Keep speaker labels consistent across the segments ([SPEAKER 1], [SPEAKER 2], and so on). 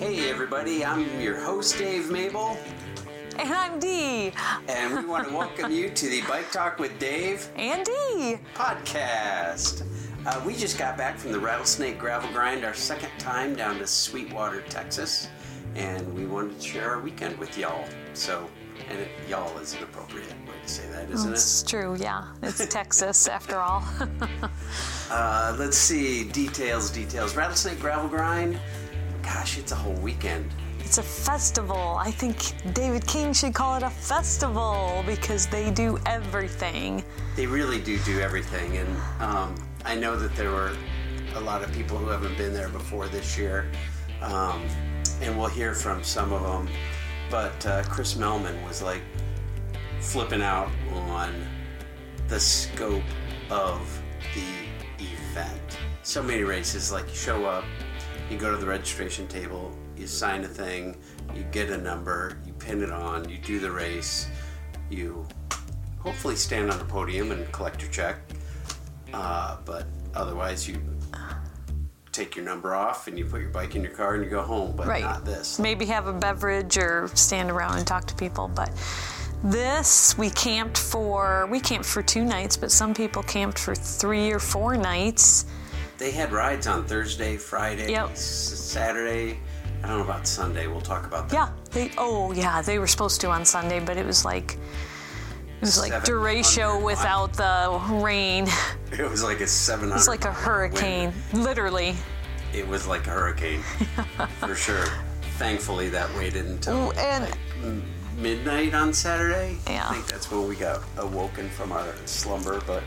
[SPEAKER 1] Hey everybody, I'm your host Dave Mabel.
[SPEAKER 2] And I'm Dee.
[SPEAKER 1] And we want to welcome you to the Bike Talk with Dave
[SPEAKER 2] and Dee
[SPEAKER 1] podcast. We just got back from the Rattlesnake Gravel Grind, our second time down to Sweetwater, Texas. And we wanted to share our weekend with y'all. Y'all is an appropriate way to say that, isn't it?
[SPEAKER 2] It's true, yeah. It's Texas after all.
[SPEAKER 1] Let's see, details. Rattlesnake Gravel Grind, gosh, it's a whole weekend.
[SPEAKER 2] It's a festival. I think David King should call it a festival because they do everything.
[SPEAKER 1] They really do everything. And I know that there were a lot of people who haven't been there before this year. And we'll hear from some of them. But Chris Melman was like flipping out on the scope of the event. So many races, like you show up, you go to the registration table, you sign a thing, you get a number, you pin it on, you do the race, you hopefully stand on a podium and collect your check. But otherwise you take your number off and you put your bike in your car and you go home, but
[SPEAKER 2] right.
[SPEAKER 1] Not this.
[SPEAKER 2] Maybe have a beverage or stand around and talk to people, but this we camped for 2 nights, but some people camped for 3 or 4 nights.
[SPEAKER 1] They had rides on Thursday, Friday,
[SPEAKER 2] yep.
[SPEAKER 1] Saturday. I don't know about Sunday. We'll talk about that.
[SPEAKER 2] Yeah, they were supposed to on Sunday, but it was like Duratio without the rain.
[SPEAKER 1] It was like a 700.
[SPEAKER 2] It was like a hurricane, literally.
[SPEAKER 1] It was like a hurricane, for sure. Thankfully, that waited until midnight on Saturday.
[SPEAKER 2] Yeah.
[SPEAKER 1] I think that's when we got awoken from our slumber. But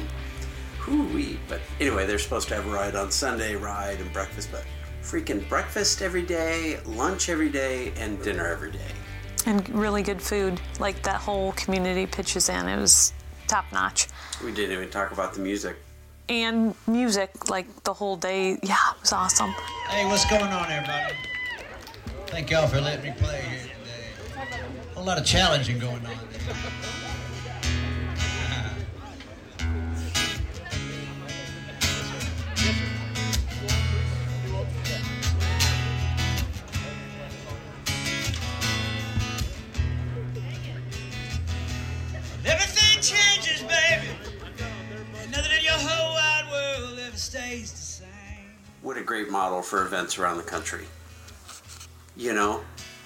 [SPEAKER 1] But anyway, they're supposed to have a ride on Sunday, ride and breakfast, but freaking breakfast every day, lunch every day, and dinner every day.
[SPEAKER 2] And really good food. Like that whole community pitches in. It was top notch.
[SPEAKER 1] We didn't even talk about the music.
[SPEAKER 2] And music, like the whole day. Yeah, it was awesome.
[SPEAKER 3] Hey, what's going on, everybody? Thank y'all for letting me play here today. A whole lot of challenging going on. Everything changes, baby. Nothing in your whole wide world ever stays the same.
[SPEAKER 1] What a great model for events around the country. You know?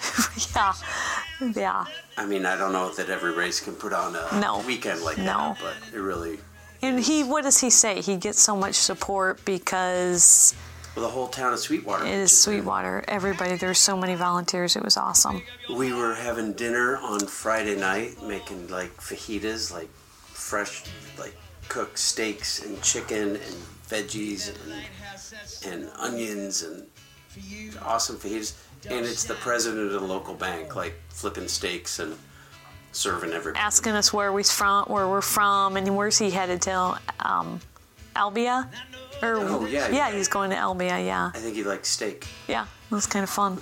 [SPEAKER 2] Yeah.
[SPEAKER 1] I mean, I don't know that every race can put on a weekend like that, but it really...
[SPEAKER 2] And what does he say? He gets so much support because...
[SPEAKER 1] Well, the whole town of Sweetwater.
[SPEAKER 2] It is Sweetwater. Everybody, there's so many volunteers. It was awesome.
[SPEAKER 1] We were having dinner on Friday night, making like fajitas, like fresh, like cooked steaks and chicken and veggies and onions and awesome fajitas. And it's the president of the local bank, like flipping steaks and serving everybody.
[SPEAKER 2] Asking us where we're from, and where's he headed to? Albia? Yeah, he's going to Albia, yeah.
[SPEAKER 1] I think he likes steak.
[SPEAKER 2] Yeah, it was kind of fun.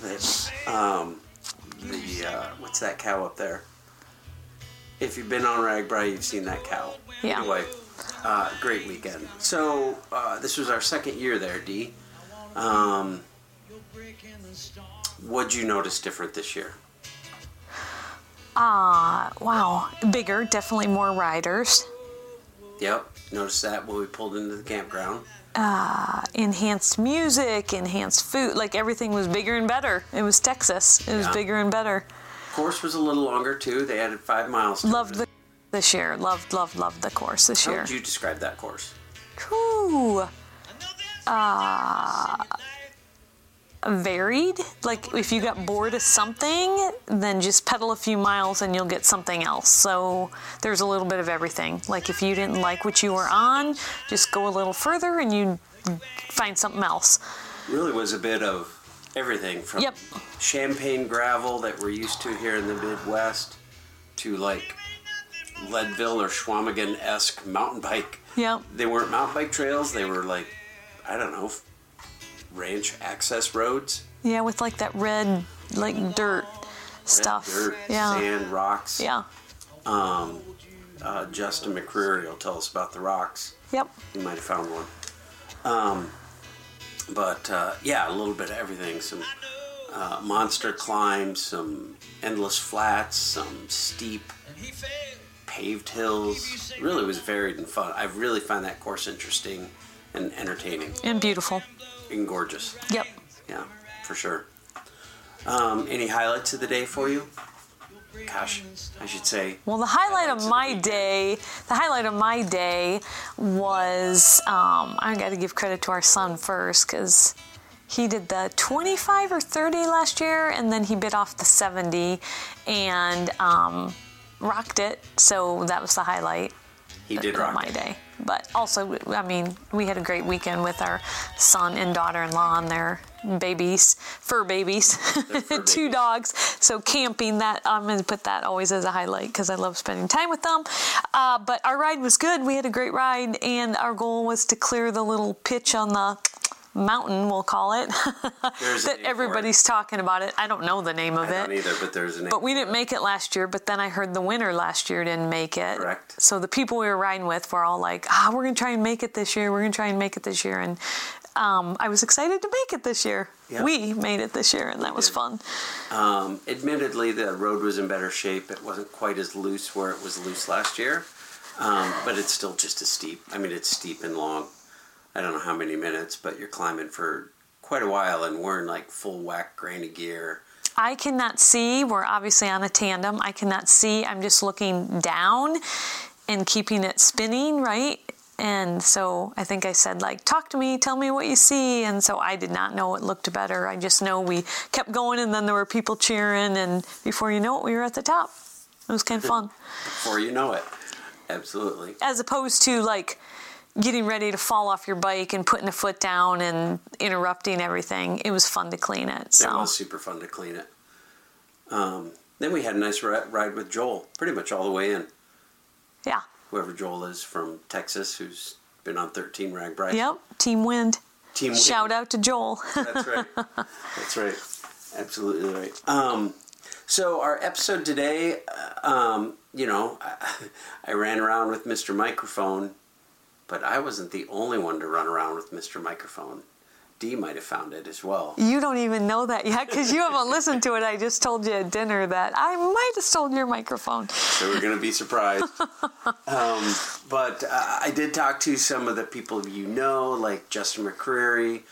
[SPEAKER 1] What's that cow up there? If you've been on Ragbri, you've seen that cow.
[SPEAKER 2] Yeah.
[SPEAKER 1] Anyway, great weekend. So, this was our second year there, Dee. What'd you notice different this year?
[SPEAKER 2] Wow. Bigger, definitely more riders.
[SPEAKER 1] Yep, noticed that when we pulled into the campground.
[SPEAKER 2] Enhanced music, enhanced food, like everything was bigger and better. It was Texas. It was bigger and better.
[SPEAKER 1] Course was a little longer too. They added 5 miles to
[SPEAKER 2] Loved the this year. Loved the course this year.
[SPEAKER 1] How would you describe that course?
[SPEAKER 2] Ooh. Varied. Like if you got bored of something, then just pedal a few miles and you'll get something else. So there's a little bit of everything. Like if you didn't like what you were on, just go a little further and you find something else.
[SPEAKER 1] Really was a bit of everything from champagne gravel that we're used to here in the Midwest to like Leadville or Schwamigan-esque mountain bike.
[SPEAKER 2] Yep.
[SPEAKER 1] They weren't mountain bike trails. They were like, I don't know, ranch access roads.
[SPEAKER 2] Yeah, with like that red, like dirt stuff.
[SPEAKER 1] Dirt, sand, rocks.
[SPEAKER 2] Yeah.
[SPEAKER 1] Justin McCreary will tell us about the rocks.
[SPEAKER 2] Yep.
[SPEAKER 1] You might have found one. But yeah, a little bit of everything. Some monster climbs, some endless flats, some steep paved hills. It really was varied and fun. I really find that course interesting and entertaining.
[SPEAKER 2] And beautiful.
[SPEAKER 1] And gorgeous.
[SPEAKER 2] Yep.
[SPEAKER 1] Yeah, for sure. Any highlights of the day for you? Gosh, I should say.
[SPEAKER 2] Well, the highlight of my day was, I got to give credit to our son first, because he did the 25 or 30 last year, and then he bit off the 70 and rocked it. So that was the highlight.
[SPEAKER 1] He did rock
[SPEAKER 2] my day. But also, I mean, we had a great weekend with our son and daughter-in-law and their babies, fur babies, two dogs. So camping, that I'm going to put that always as a highlight because I love spending time with them. But our ride was good. We had a great ride, and our goal was to clear the little pitch on the mountain, we'll call it, that everybody's talking about it. I don't know the name of it.
[SPEAKER 1] I don't either, but there's a name.
[SPEAKER 2] But we didn't make it last year, but then I heard the winner last year didn't make it.
[SPEAKER 1] Correct.
[SPEAKER 2] So the people we were riding with were all like, we're going to try and make it this year. We're going to try and make it this year. And I was excited to make it this year. Yep. We made it this year, and that was fun.
[SPEAKER 1] Admittedly, the road was in better shape. It wasn't quite as loose where it was loose last year, but it's still just as steep. I mean, it's steep and long. I don't know how many minutes, but you're climbing for quite a while, and we're in like full whack granny gear.
[SPEAKER 2] I cannot see. We're obviously on a tandem. I cannot see. I'm just looking down and keeping it spinning, right? And so I think I said, like, talk to me, tell me what you see. And so I did not know it looked better. I just know we kept going, and then there were people cheering, and before you know it, we were at the top. It was kind of fun.
[SPEAKER 1] Before you know it. Absolutely.
[SPEAKER 2] As opposed to, like, getting ready to fall off your bike and putting a foot down and interrupting everything. It was fun to clean it. So.
[SPEAKER 1] It was super fun to clean it. Then we had a nice ride with Joel, pretty much all the way in.
[SPEAKER 2] Yeah.
[SPEAKER 1] Whoever Joel is from Texas, who's been on 13 RAGBRAI.
[SPEAKER 2] Yep, Team Wind.
[SPEAKER 1] Team Wind.
[SPEAKER 2] Shout out to Joel.
[SPEAKER 1] That's right. That's right. Absolutely right. So our episode today, I ran around with Mr. Microphone, but I wasn't the only one to run around with Mr. Microphone. Dee might have found it as well.
[SPEAKER 2] You don't even know that yet because you haven't listened to it. I just told you at dinner that I might have stolen your microphone.
[SPEAKER 1] So we're going to be surprised. But I did talk to some of the people you know, like Justin McCreary,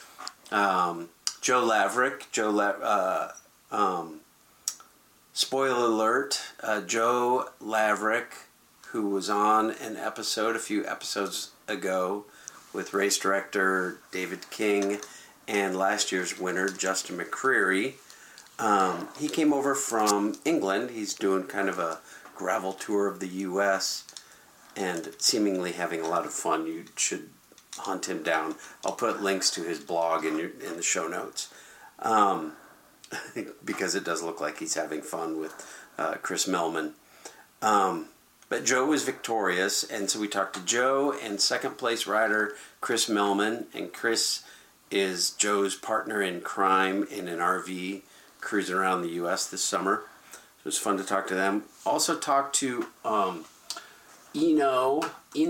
[SPEAKER 1] Joe Laverick. Spoiler alert, Joe Laverick, who was on an episode a few episodes ago with race director David King and last year's winner Justin McCreary. He came over from England. He's doing kind of a gravel tour of the U.S. and seemingly having a lot of fun. You should hunt him down. I'll put links to his blog in the show notes because it does look like he's having fun with Chris Mellman. But Joe was victorious, and so we talked to Joe and second place rider Chris Mellman, and Chris is Joe's partner in crime in an RV cruising around the U.S. this summer. So it was fun to talk to them. Also talked to Eno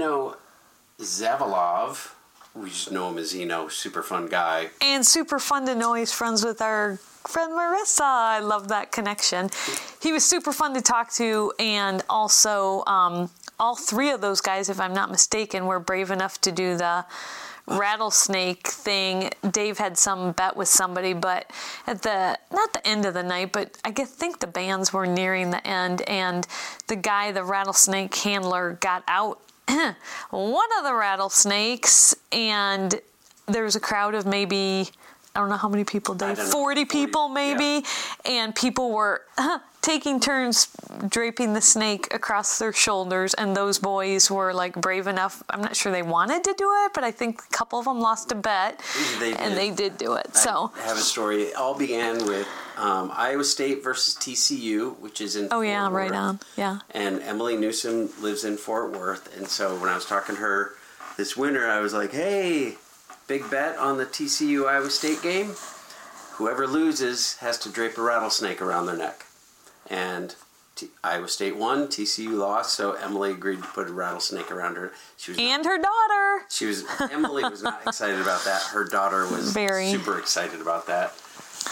[SPEAKER 1] Zavalov. We just know him as Eno, super fun guy.
[SPEAKER 2] And super fun to know he's friends with our friend Marissa. I love that connection. He was super fun to talk to, and also all three of those guys, if I'm not mistaken, were brave enough to do the rattlesnake thing. Dave had some bet with somebody, but at not the end of the night, but I think the bands were nearing the end, and the rattlesnake handler got out one of the rattlesnakes, and there was a crowd of maybe, I don't know how many people, Dave, 40 people maybe, yeah. And people were taking turns draping the snake across their shoulders, and those boys were like brave enough. I'm not sure they wanted to do it, but I think a couple of them lost a bet, and they did do it. So
[SPEAKER 1] I have a story. It all began with Iowa State versus TCU, which is in Fort Worth.
[SPEAKER 2] Right on, yeah.
[SPEAKER 1] And Emily Newsom lives in Fort Worth, and so when I was talking to her this winter, I was like, hey, big bet on the TCU Iowa State game. Whoever loses has to drape a rattlesnake around their neck. And Iowa State won, TCU lost, so Emily agreed to put a rattlesnake around her.
[SPEAKER 2] Her daughter.
[SPEAKER 1] Emily was not excited about that. Her daughter was super excited about that.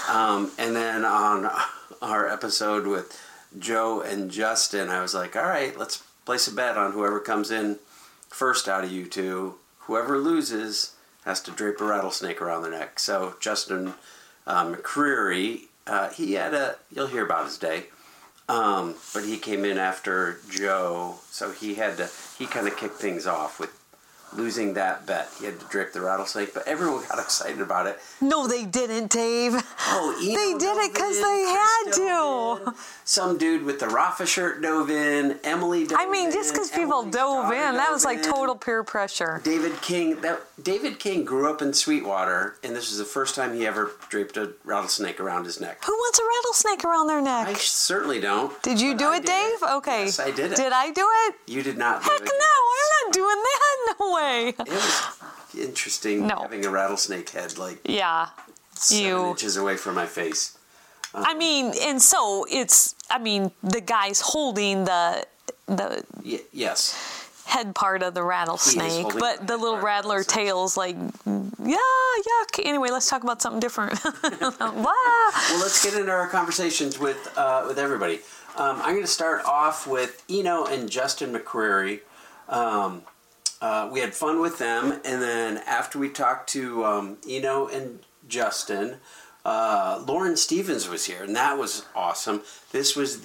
[SPEAKER 1] And then on our episode with Joe and Justin, I was like, all right, let's place a bet on whoever comes in first out of you two. Whoever loses has to drape a rattlesnake around their neck. So Justin McCreary, you'll hear about his day. But he came in after Joe, so he kind of kicked things off with losing that bet. He had to drape the rattlesnake, but everyone got excited about it.
[SPEAKER 2] No, they didn't, Dave.
[SPEAKER 1] Oh,
[SPEAKER 2] they did it because they had to.
[SPEAKER 1] Some dude with the Rafa shirt dove in. Emily dove in.
[SPEAKER 2] I mean, just because people dove in, that was like total peer pressure.
[SPEAKER 1] David King grew up in Sweetwater, and this was the first time he ever draped a rattlesnake around his neck.
[SPEAKER 2] Who wants a rattlesnake around their neck?
[SPEAKER 1] I certainly don't.
[SPEAKER 2] Did you do it, Dave? Okay.
[SPEAKER 1] Yes, I did it.
[SPEAKER 2] Did I do it?
[SPEAKER 1] You did not do
[SPEAKER 2] Heck
[SPEAKER 1] it.
[SPEAKER 2] no, I'm not doing that. No way.
[SPEAKER 1] It was interesting having a rattlesnake head like 7 inches away from my face.
[SPEAKER 2] I mean, and so the guy's holding the
[SPEAKER 1] yes,
[SPEAKER 2] head part of the rattlesnake, but the little rattler tail's like, yuck. Anyway, let's talk about something different.
[SPEAKER 1] Well, let's get into our conversations with everybody. I'm going to start off with Eno and Justin McCreary. We had fun with them, and then after we talked to Eno and Justin, Lauren Stevens was here, and that was awesome. This was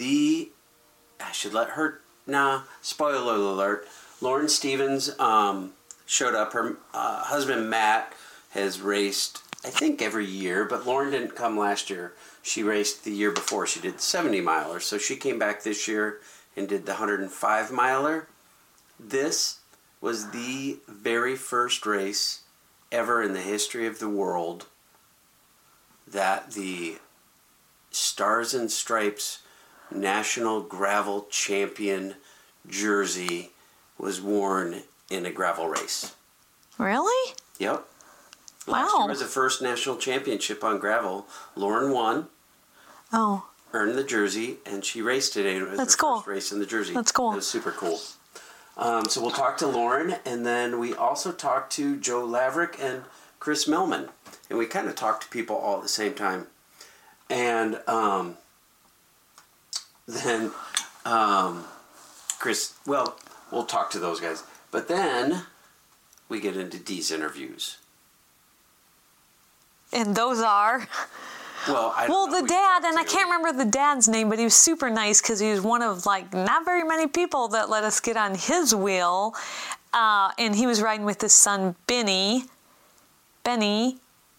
[SPEAKER 1] spoiler alert, Lauren Stevens showed up. Her husband Matt has raced, I think, every year, but Lauren didn't come last year. She raced the year before. She did the 70-miler, so she came back this year and did the 105-miler. This was the very first race ever in the history of the world that the Stars and Stripes National Gravel Champion jersey was worn in a gravel race.
[SPEAKER 2] Really?
[SPEAKER 1] Yep.
[SPEAKER 2] Wow.
[SPEAKER 1] Last year was the first national championship on gravel. Lauren won.
[SPEAKER 2] Oh.
[SPEAKER 1] Earned the jersey, and she raced today. It was
[SPEAKER 2] That's
[SPEAKER 1] her
[SPEAKER 2] cool.
[SPEAKER 1] first race in the jersey.
[SPEAKER 2] That's cool.
[SPEAKER 1] It was super cool. So we'll talk to Lauren, and then we also talked to Joe Laverick and Chris Millman. And we kind of talked to people all at the same time. And then Chris, well, we'll talk to those guys. But then we get into Dee's interviews.
[SPEAKER 2] And those are...
[SPEAKER 1] Well,
[SPEAKER 2] the dad, and I can't remember the dad's name, but he was super nice because he was one of, not very many people that let us get on his wheel. And he was riding with his son, Benny. And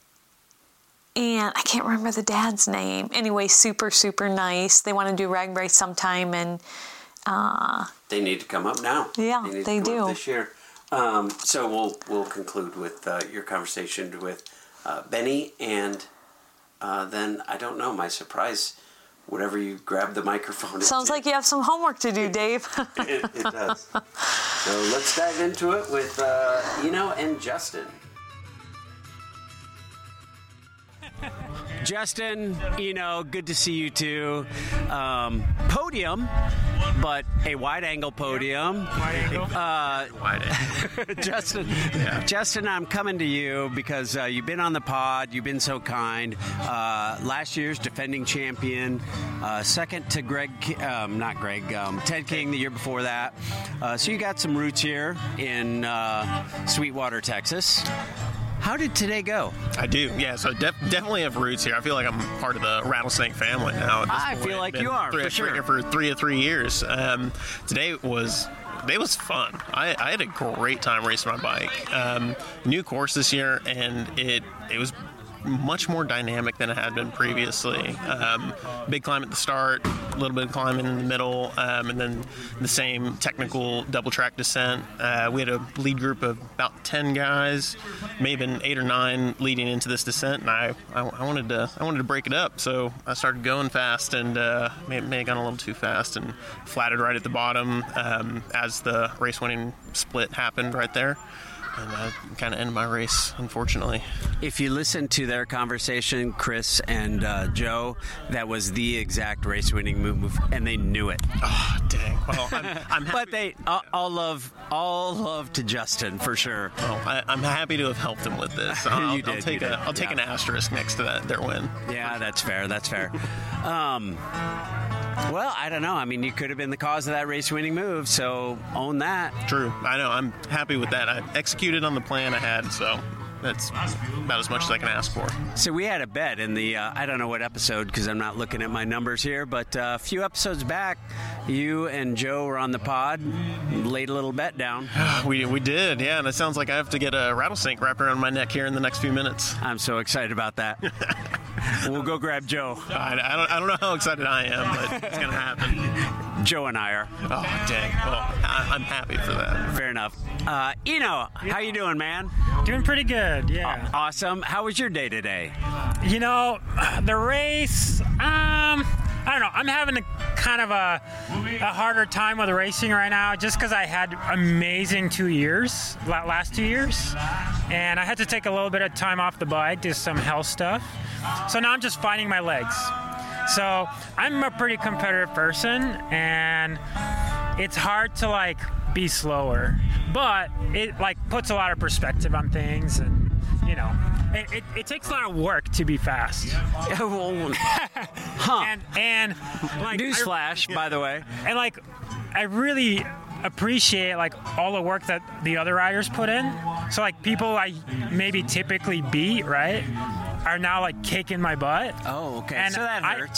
[SPEAKER 2] I can't remember the dad's name. Anyway, super, super nice. They want to do Rag Race sometime, and...
[SPEAKER 1] they need to come up now.
[SPEAKER 2] Yeah, they do.
[SPEAKER 1] This year. So we'll conclude with your conversation with Benny, and then, I don't know, my surprise, whatever you grab the microphone.
[SPEAKER 2] Sounds like you have some homework to do, Dave.
[SPEAKER 1] It does. So let's dive into it with Eno and Justin. Justin, good to see you too. Podium, but a wide-angle podium. Justin, I'm coming to you because you've been on the pod. You've been so kind. Last year's defending champion, second to Ted King the year before that. So you got some roots here in Sweetwater, Texas. How did today go?
[SPEAKER 4] I do, yeah. So definitely have roots here. I feel like I'm part of the Rattlesnake family now.
[SPEAKER 1] I feel like you are, for sure.
[SPEAKER 4] For 3 years. Today was fun. I had a great time racing my bike. New course this year, and it was much more dynamic than it had been previously. Big climb at the start, a little bit of climbing in the middle, and then the same technical double track descent. We had a lead group of about 10 guys, maybe 8 or 9 leading into this descent, and I wanted to break it up, so I started going fast and may have gone a little too fast and flatted right at the bottom as the race winning split happened right there. and that kind of ended my race, unfortunately.
[SPEAKER 1] If you listen to their conversation, Chris and Joe, that was the exact race-winning move, and they knew it.
[SPEAKER 4] Oh, dang. Well, I'm happy.
[SPEAKER 1] But they all love to Justin for sure.
[SPEAKER 4] Well, I'm happy to have helped them with this. I'll take an asterisk next to their win.
[SPEAKER 1] Yeah, that's fair. Well, I don't know. I mean, you could have been the cause of that race-winning move, so own that.
[SPEAKER 4] True. I know. I'm happy with that. I executed on the plan I had, so that's about as much as I can ask for.
[SPEAKER 1] So we had a bet in the, I don't know what episode because I'm not looking at my numbers here, but a few episodes back, you and Joe were on the pod, laid a little bet down.
[SPEAKER 4] We did, yeah, and it sounds like I have to get a rattlesnake wrapped around my neck here in the next few minutes.
[SPEAKER 1] I'm so excited about that. We'll go grab Joe.
[SPEAKER 4] I don't know how excited I am, but it's going to happen.
[SPEAKER 1] Joe and I are.
[SPEAKER 4] Oh, dang. Well, I'm happy for that.
[SPEAKER 1] Fair enough. Eno, how you doing, man?
[SPEAKER 5] Doing pretty good, yeah.
[SPEAKER 1] Awesome. How was your day today?
[SPEAKER 5] You know, the race, I don't know. I'm having a harder time with racing right now just because I had amazing last 2 years. And I had to take a little bit of time off the bike, do some health stuff. So now I'm just finding my legs. So I'm a pretty competitive person, and it's hard to be slower, but it puts a lot of perspective on things, and it takes a lot of work to be fast.
[SPEAKER 1] Huh.
[SPEAKER 5] And
[SPEAKER 1] newsflash, by the way.
[SPEAKER 5] And I really appreciate all the work that the other riders put in. So people I maybe typically beat, right, are now kicking my butt.
[SPEAKER 1] Oh, okay.
[SPEAKER 5] And
[SPEAKER 1] so that hurts.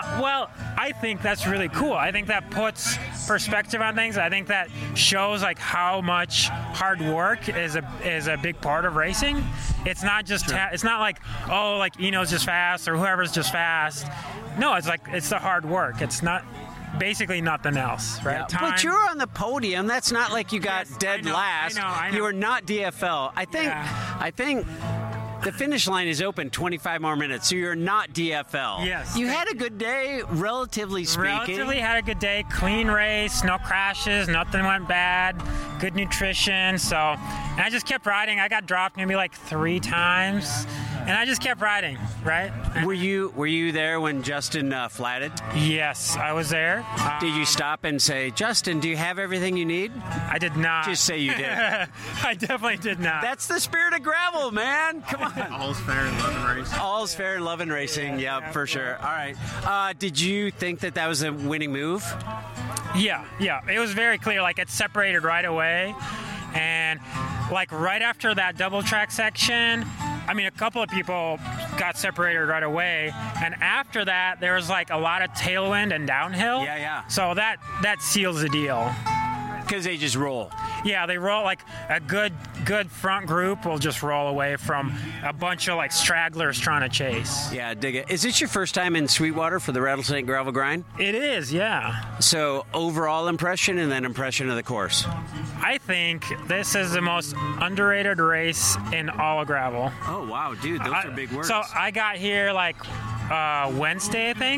[SPEAKER 5] I think that's really cool. I think that puts perspective on things. I think that shows how much hard work is a big part of racing. It's not just it's not Eno's just fast or whoever's just fast. No, it's the hard work. It's not basically nothing else, right?
[SPEAKER 1] Yeah. But you're on the podium. That's not like you got dead last.
[SPEAKER 5] I know.
[SPEAKER 1] You are not DFL. I think the finish line is open 25 more minutes, so you're not DFL.
[SPEAKER 5] Yes.
[SPEAKER 1] You had a good day, relatively speaking.
[SPEAKER 5] Relatively had a good day. Clean race, no crashes, nothing went bad, good nutrition. So, and I just kept riding. I got dropped maybe 3 times, and I just kept riding, right?
[SPEAKER 1] Were you there when Justin flatted?
[SPEAKER 5] Yes, I was there.
[SPEAKER 1] Did you stop and say, Justin, do you have everything you need?
[SPEAKER 5] I did not.
[SPEAKER 1] Just say you did.
[SPEAKER 5] I definitely did not.
[SPEAKER 1] That's the spirit of gravel, man. Come on.
[SPEAKER 4] All's fair in love and racing.
[SPEAKER 1] All's fair in love and racing. Yeah, for sure. All right. Did you think that was a winning move?
[SPEAKER 5] Yeah. It was very clear. It separated right away. And right after that double track section, I mean, a couple of people got separated right away. And after that, there was a lot of tailwind and downhill.
[SPEAKER 1] Yeah.
[SPEAKER 5] So that seals the deal.
[SPEAKER 1] Because they just roll.
[SPEAKER 5] Yeah, they roll a good front group will just roll away from a bunch of stragglers trying to chase.
[SPEAKER 1] Yeah, dig it. Is this your first time in Sweetwater for the Rattlesnake Gravel Grind?
[SPEAKER 5] It is, yeah.
[SPEAKER 1] So overall impression and then impression of the course.
[SPEAKER 5] I think this is the most underrated race in all of gravel.
[SPEAKER 1] Oh wow, dude, those are big words.
[SPEAKER 5] So I got here Wednesday, I think,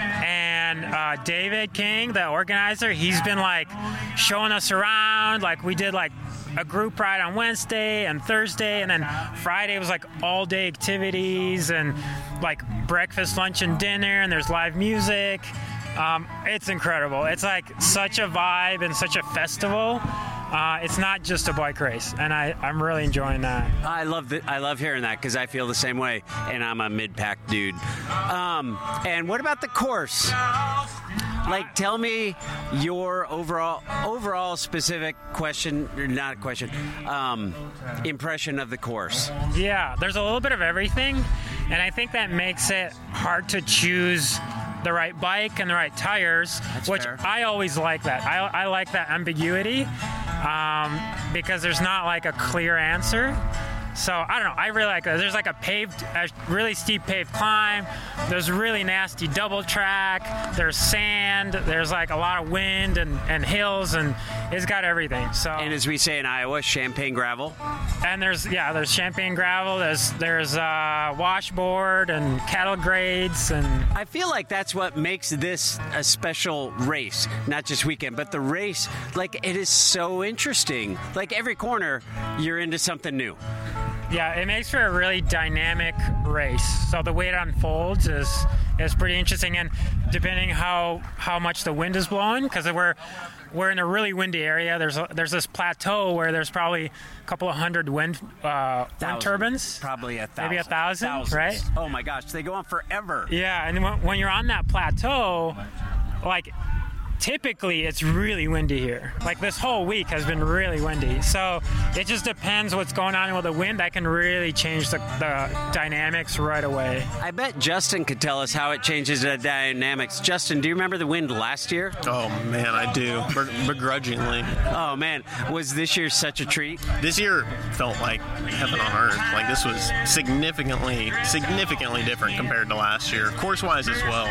[SPEAKER 5] and David King, the organizer, he's been showing us around. We did a group ride on Wednesday and Thursday, and then Friday was all day activities and breakfast, lunch, and dinner, and there's live music. It's incredible. It's such a vibe and such a festival. It's not just a bike race, and I'm really enjoying that.
[SPEAKER 1] I love hearing that because I feel the same way, and I'm a mid-pack dude. And what about the course? Tell me your overall specific impression of the course.
[SPEAKER 5] Yeah, there's a little bit of everything, and I think that makes it hard to choose the right bike and the right tires.
[SPEAKER 1] That's
[SPEAKER 5] which
[SPEAKER 1] fair.
[SPEAKER 5] I always like that. I like that ambiguity because there's not a clear answer. So I don't know. I really like that. There's like a really steep paved climb. There's really nasty double track. There's sand. There's like a lot of wind and hills, and it's got everything. So
[SPEAKER 1] And as we say in Iowa, champagne gravel.
[SPEAKER 5] and there's champagne gravel. There's washboard and cattle grades and.
[SPEAKER 1] I feel like that's what makes this a special race, not just weekend, but the race. Like, it is so interesting. Like, every corner, you're into something new.
[SPEAKER 5] Yeah, it makes for a really dynamic race. So the way it unfolds is pretty interesting, and depending how much the wind is blowing, because we're in a really windy area. There's this plateau where there's probably a couple of hundred wind turbines.
[SPEAKER 1] Probably 1,000.
[SPEAKER 5] Maybe 1,000,
[SPEAKER 1] Thousands.
[SPEAKER 5] right?
[SPEAKER 1] Oh my gosh, they go on forever.
[SPEAKER 5] Yeah, and when you're on that plateau, like typically it's really windy here. Like this whole week has been really windy. So it just depends what's going on with the wind. That can really change the dynamics right away.
[SPEAKER 1] I bet Justin could tell us how it changes the dynamics. Justin, do you remember the wind last year?
[SPEAKER 4] Oh man, I do. Begrudgingly.
[SPEAKER 1] Oh man, was this year such a treat?
[SPEAKER 4] This year felt like heaven on earth. Like this was significantly different compared to last year. Course-wise as well.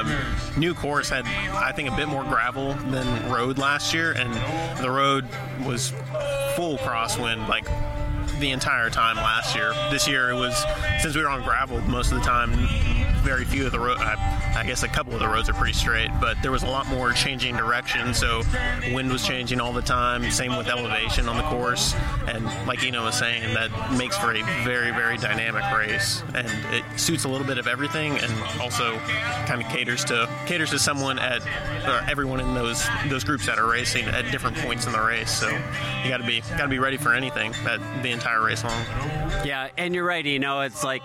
[SPEAKER 4] New course had, I think, a bit more gravel than road last year, and the road was full crosswind like the entire time last year. This year it was, since we were on gravel most of the time, very few of the roads, I guess a couple of the roads are pretty straight, but there was a lot more changing direction, so wind was changing all the time, same with elevation on the course, and like Eno was saying, that makes for a very, very dynamic race, and it suits a little bit of everything, and also kind of caters to someone or everyone in those groups that are racing at different points in the race, so you got to be ready for anything the entire race long.
[SPEAKER 1] Yeah, and you're right, it's like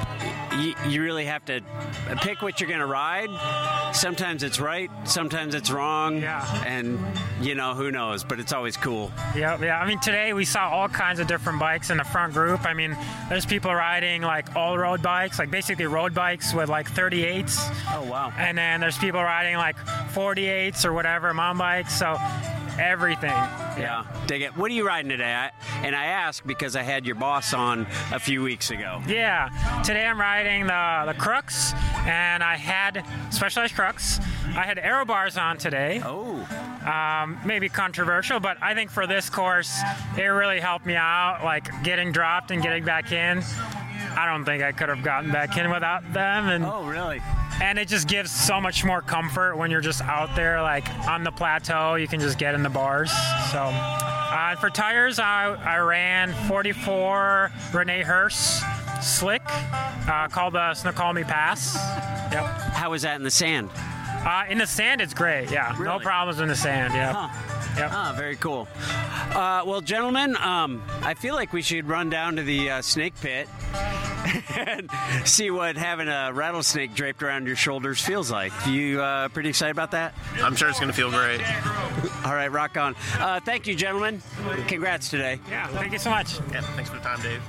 [SPEAKER 1] you really have to pick what you're going to ride. Sometimes it's right, sometimes it's wrong, and who knows, but it's always cool.
[SPEAKER 5] Yeah. I mean, today we saw all kinds of different bikes in the front group. I mean, there's people riding like all road bikes, like basically road bikes with like 38s.
[SPEAKER 1] Oh, wow.
[SPEAKER 5] And then there's people riding like 48s or whatever, mountain bikes. So everything.
[SPEAKER 1] Yeah, dig it. What are you riding today? I ask because I had your boss on a few weeks ago.
[SPEAKER 5] Yeah, today I'm riding the Crux, and I had Specialized Crux. I had aero bars on today.
[SPEAKER 1] Oh.
[SPEAKER 5] Maybe controversial, but I think for this course, it really helped me out, like getting dropped and getting back in. I don't think I could have gotten back in without them. And
[SPEAKER 1] oh, really?
[SPEAKER 5] And it just gives so much more comfort when you're just out there, like on the plateau. You can just get in the bars. So, for tires, I ran 44 Rene Hurst slick, called the Snoqualmie Pass. Yep.
[SPEAKER 1] How was that in the sand?
[SPEAKER 5] In the sand, it's great. Yeah,
[SPEAKER 1] really?
[SPEAKER 5] No problems in the sand. Yeah.
[SPEAKER 1] Huh.
[SPEAKER 5] Yep.
[SPEAKER 1] Ah, very cool. Well, gentlemen, I feel like we should run down to the snake pit and see what having a rattlesnake draped around your shoulders feels like. You pretty excited about that?
[SPEAKER 4] I'm sure it's going to feel great.
[SPEAKER 1] All right, rock on. Thank you, gentlemen. Congrats today.
[SPEAKER 5] Yeah, thank you so much.
[SPEAKER 4] Yeah, thanks for the time, Dave.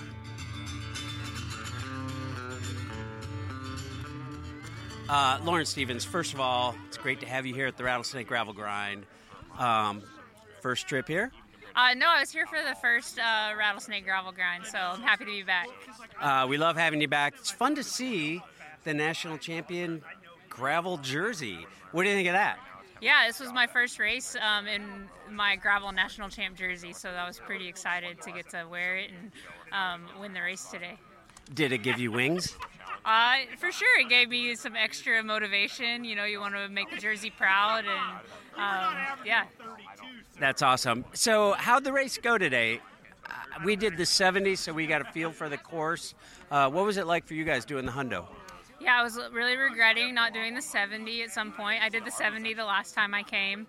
[SPEAKER 1] Lauren Stevens, first of all, it's great to have you here at the Rattlesnake Gravel Grind. First trip here?
[SPEAKER 6] No, I was here for the first Rattlesnake Gravel Grind, so I'm happy to be back.
[SPEAKER 1] We love having you back. It's fun to see the national champion gravel jersey. What do you think of that?
[SPEAKER 6] Yeah, this was my first race in my gravel national champ jersey, so I was pretty excited to get to wear it and win the race today.
[SPEAKER 1] Did it give you wings?
[SPEAKER 6] For sure, it gave me some extra motivation. You want to make the jersey proud, and yeah.
[SPEAKER 1] That's awesome. So how'd the race go today? We did the 70, so we got a feel for the course. What was it like for you guys doing the hundo?
[SPEAKER 6] Yeah, I was really regretting not doing the 70 at some point. I did the 70 the last time I came.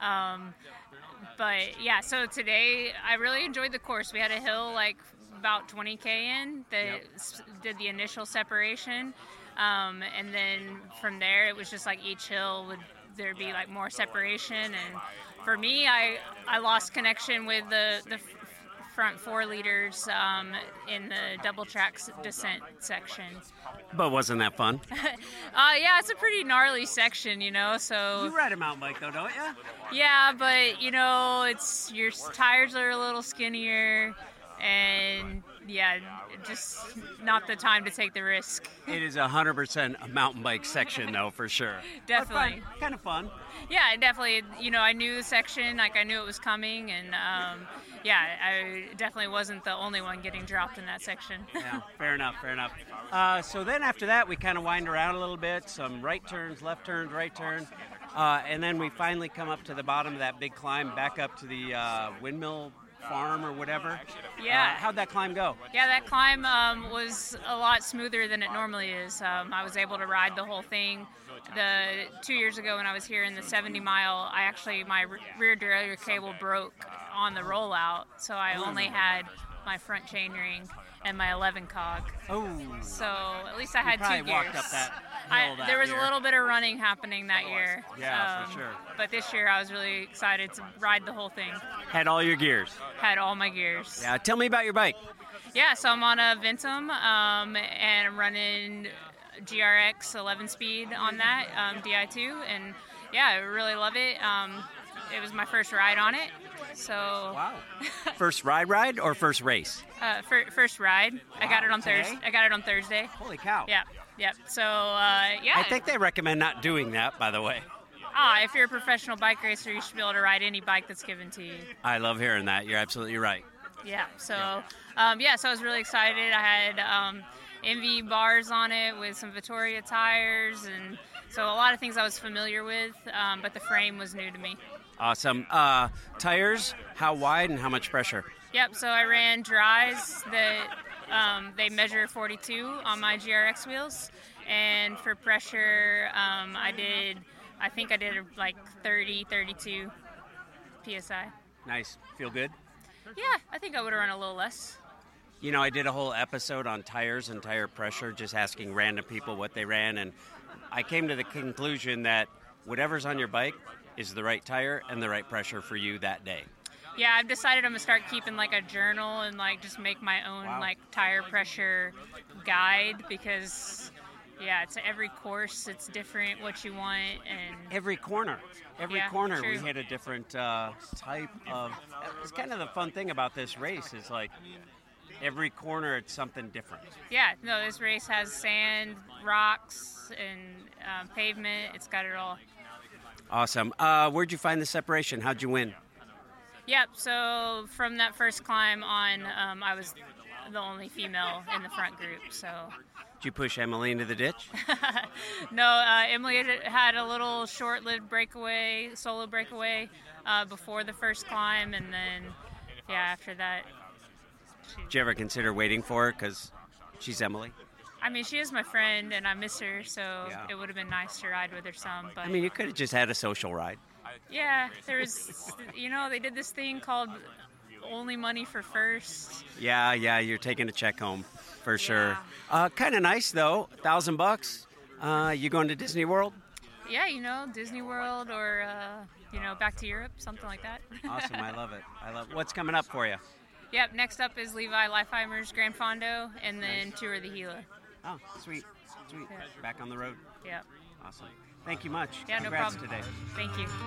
[SPEAKER 6] But yeah, so today I really enjoyed the course. We had a hill like about 20K in that did the initial separation. And then from there, it was just like each hill there'd be like more separation. And for me, I lost connection with the front four leaders in the double track descent section.
[SPEAKER 1] But wasn't that fun?
[SPEAKER 6] Yeah, it's a pretty gnarly section, so...
[SPEAKER 1] You ride a mountain bike, though, don't you?
[SPEAKER 6] Yeah, but, it's your tires are a little skinnier, and yeah, just not the time to take the risk.
[SPEAKER 1] It is 100% a mountain bike section, though, for sure.
[SPEAKER 6] Definitely.
[SPEAKER 1] Kind of fun.
[SPEAKER 6] Yeah, definitely. You know, I knew the section, like I knew it was coming, and yeah, I definitely wasn't the only one getting dropped in that section.
[SPEAKER 1] Yeah, fair enough. So then after that, we kind of wind around a little bit, some right turns, left turns, right turn, and then we finally come up to the bottom of that big climb, back up to the windmill farm or whatever.
[SPEAKER 6] Yeah.
[SPEAKER 1] How'd that climb go?
[SPEAKER 6] Yeah, that climb was a lot smoother than it normally is. I was able to ride the whole thing. 2 years ago when I was here in the 70 mile, my rear derailleur cable broke on the rollout, so I only had my front chainring and my 11 cog.
[SPEAKER 1] Oh.
[SPEAKER 6] So at least I had
[SPEAKER 1] probably
[SPEAKER 6] 2 gears.
[SPEAKER 1] walked up that hill that
[SPEAKER 6] there was
[SPEAKER 1] year.
[SPEAKER 6] a little bit of running happening that year.
[SPEAKER 1] Yeah, for sure.
[SPEAKER 6] But this year I was really excited to ride the whole thing.
[SPEAKER 1] Had all your gears.
[SPEAKER 6] Had all my gears.
[SPEAKER 1] Yeah, tell me about your bike.
[SPEAKER 6] Yeah, so I'm on a Ventum, and I'm running GRX 11-speed on that, Di2, and yeah, I really love it. It was my first ride on it, so...
[SPEAKER 1] Wow. First ride or first race?
[SPEAKER 6] First ride.
[SPEAKER 1] Wow,
[SPEAKER 6] I got it on
[SPEAKER 1] today?
[SPEAKER 6] Thursday. I got it on Thursday.
[SPEAKER 1] Holy cow.
[SPEAKER 6] Yeah. So, yeah.
[SPEAKER 1] I think they recommend not doing that, by the way.
[SPEAKER 6] If you're a professional bike racer, you should be able to ride any bike that's given to you.
[SPEAKER 1] I love hearing that. You're absolutely right.
[SPEAKER 6] Yeah. So, so I was really excited. I had MV bars on it with some Vittoria tires, and so a lot of things I was familiar with, but the frame was new to me.
[SPEAKER 1] Awesome. Tires, how wide and how much pressure?
[SPEAKER 6] Yep, so I ran dries that they measure 42 on my GRX wheels, and for pressure, I think I did like 30, 32 PSI.
[SPEAKER 1] Nice. Feel good?
[SPEAKER 6] Yeah, I think I would have run a little less.
[SPEAKER 1] You know, I did a whole episode on tires and tire pressure, just asking random people what they ran, and I came to the conclusion that whatever's on your bike is the right tire and the right pressure for you that day.
[SPEAKER 6] Yeah, I've decided I'm gonna start keeping like a journal and like just make my own like tire pressure guide, because it's every course it's different what you want, and
[SPEAKER 1] every corner
[SPEAKER 6] true.
[SPEAKER 1] we hit a different type of. It's kind of the fun thing about this race is like every corner it's something different.
[SPEAKER 6] Yeah, no, this race has sand, rocks, and pavement. It's got it all.
[SPEAKER 1] Awesome. Where'd you find the separation? How'd you win?
[SPEAKER 6] Yep, so from that first climb on, I was the only female in the front group, so...
[SPEAKER 1] Did you push Emily into the ditch?
[SPEAKER 6] No, Emily had a little short-lived solo breakaway before the first climb, and then, after that...
[SPEAKER 1] Did you ever consider waiting for her because she's Emily?
[SPEAKER 6] I mean, she is my friend, and I miss her, so it would have been nice to ride with her some. But
[SPEAKER 1] I mean, you could have just had a social ride.
[SPEAKER 6] Yeah, there's, they did this thing called Only Money for First.
[SPEAKER 1] Yeah, you're taking a check home, for sure. Kind of nice, though, $1,000. You going to Disney World?
[SPEAKER 6] Yeah, Disney World or, back to Europe, something like that.
[SPEAKER 1] Awesome, I love it. What's coming up for you?
[SPEAKER 6] Yep, next up is Levi Leifheimer's Gran Fondo, and then Tour de Gila.
[SPEAKER 1] Oh, sweet. Yeah. Back on the road.
[SPEAKER 6] Yep.
[SPEAKER 1] Awesome. Thank you much.
[SPEAKER 6] Yeah,
[SPEAKER 1] Congrats
[SPEAKER 6] no problem.
[SPEAKER 1] today.
[SPEAKER 6] Thank you.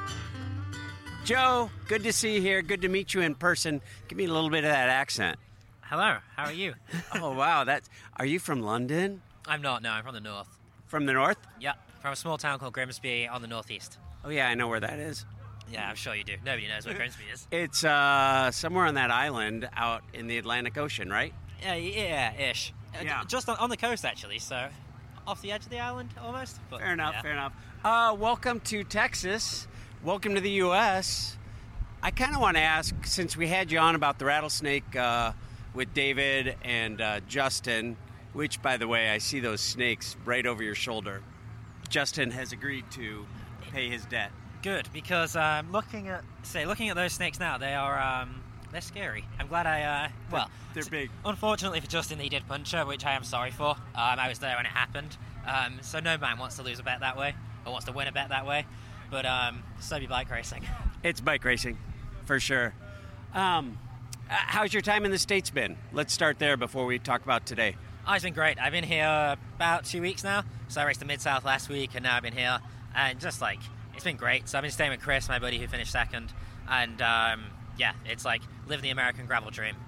[SPEAKER 1] Joe, good to see you here. Good to meet you in person. Give me a little bit of that accent.
[SPEAKER 7] Hello, how are you?
[SPEAKER 1] Oh, wow. Are you from London?
[SPEAKER 7] I'm not, no, I'm from the north.
[SPEAKER 1] From the north?
[SPEAKER 7] Yeah, from a small town called Grimsby on the northeast.
[SPEAKER 1] Oh, yeah, I know where that is.
[SPEAKER 7] Yeah, I'm sure you do. Nobody knows where Grimsby is.
[SPEAKER 1] It's somewhere on that island out in the Atlantic Ocean, right?
[SPEAKER 7] Yeah-ish.
[SPEAKER 1] Yeah.
[SPEAKER 7] Just on the coast, actually, so off the edge of the island, almost. But,
[SPEAKER 1] Fair enough. Welcome to Texas. Welcome to the U.S. I kind of want to ask, since we had you on about the rattlesnake with David and Justin, which, by the way, I see those snakes right over your shoulder. Justin has agreed to pay his debt.
[SPEAKER 7] Good, because looking at those snakes now, they're scary. I'm glad
[SPEAKER 1] they're big.
[SPEAKER 7] Unfortunately for Justin, he did punch her, which I am sorry for. I was there when it happened, so no man wants to lose a bet that way, or wants to win a bet that way. But so be bike racing.
[SPEAKER 1] It's bike racing, for sure. How's your time in the States been? Let's start there before we talk about today.
[SPEAKER 7] Oh, it's been great. I've been here about 2 weeks now. So I raced the Mid-South last week, and now I've been here. And just it's been great. So I've been staying with Chris, my buddy who finished second. And it's living the American gravel dream.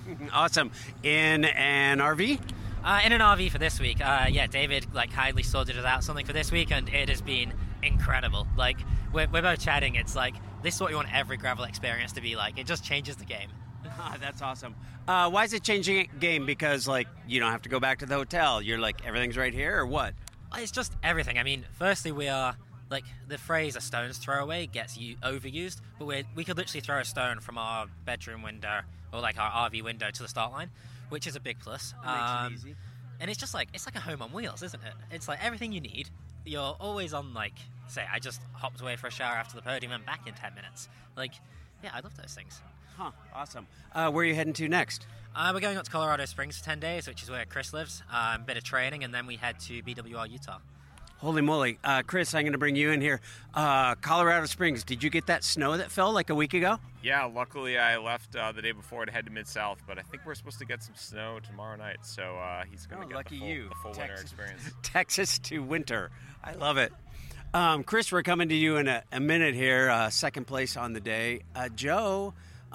[SPEAKER 1] Awesome. In an RV?
[SPEAKER 7] In an RV for this week. David kindly sorted us out something for this week, and it has been incredible. Like we're both chatting. It's like this is what you want every gravel experience to be like. It just changes the game.
[SPEAKER 1] That's awesome. Why is it changing game? Because you don't have to go back to the hotel. You're everything's right here, or what?
[SPEAKER 7] It's just everything. I mean, firstly, we are the phrase "a stone's throw away" gets overused, but we could literally throw a stone from our bedroom window or our RV window to the start line, which is a big plus.
[SPEAKER 1] Makes it easy.
[SPEAKER 7] And it's just it's like a home on wheels, isn't it? It's everything you need. You're always on say I just hopped away for a shower after the podium and back in 10 minutes. I love those things.
[SPEAKER 1] Huh, awesome. Where are you heading to next?
[SPEAKER 7] We're going up to Colorado Springs for 10 days, which is where Chris lives. A bit of training, and then we head to BWR, Utah.
[SPEAKER 1] Holy moly. Chris, I'm going to bring you in here. Colorado Springs, did you get that snow that fell a week ago?
[SPEAKER 8] Yeah, luckily I left the day before to head to Mid-South, but I think we're supposed to get some snow tomorrow night, so he's going to get the full winter experience.
[SPEAKER 1] Texas to winter. I love it. Chris, we're coming to you in a minute here, second place on the day. Joe,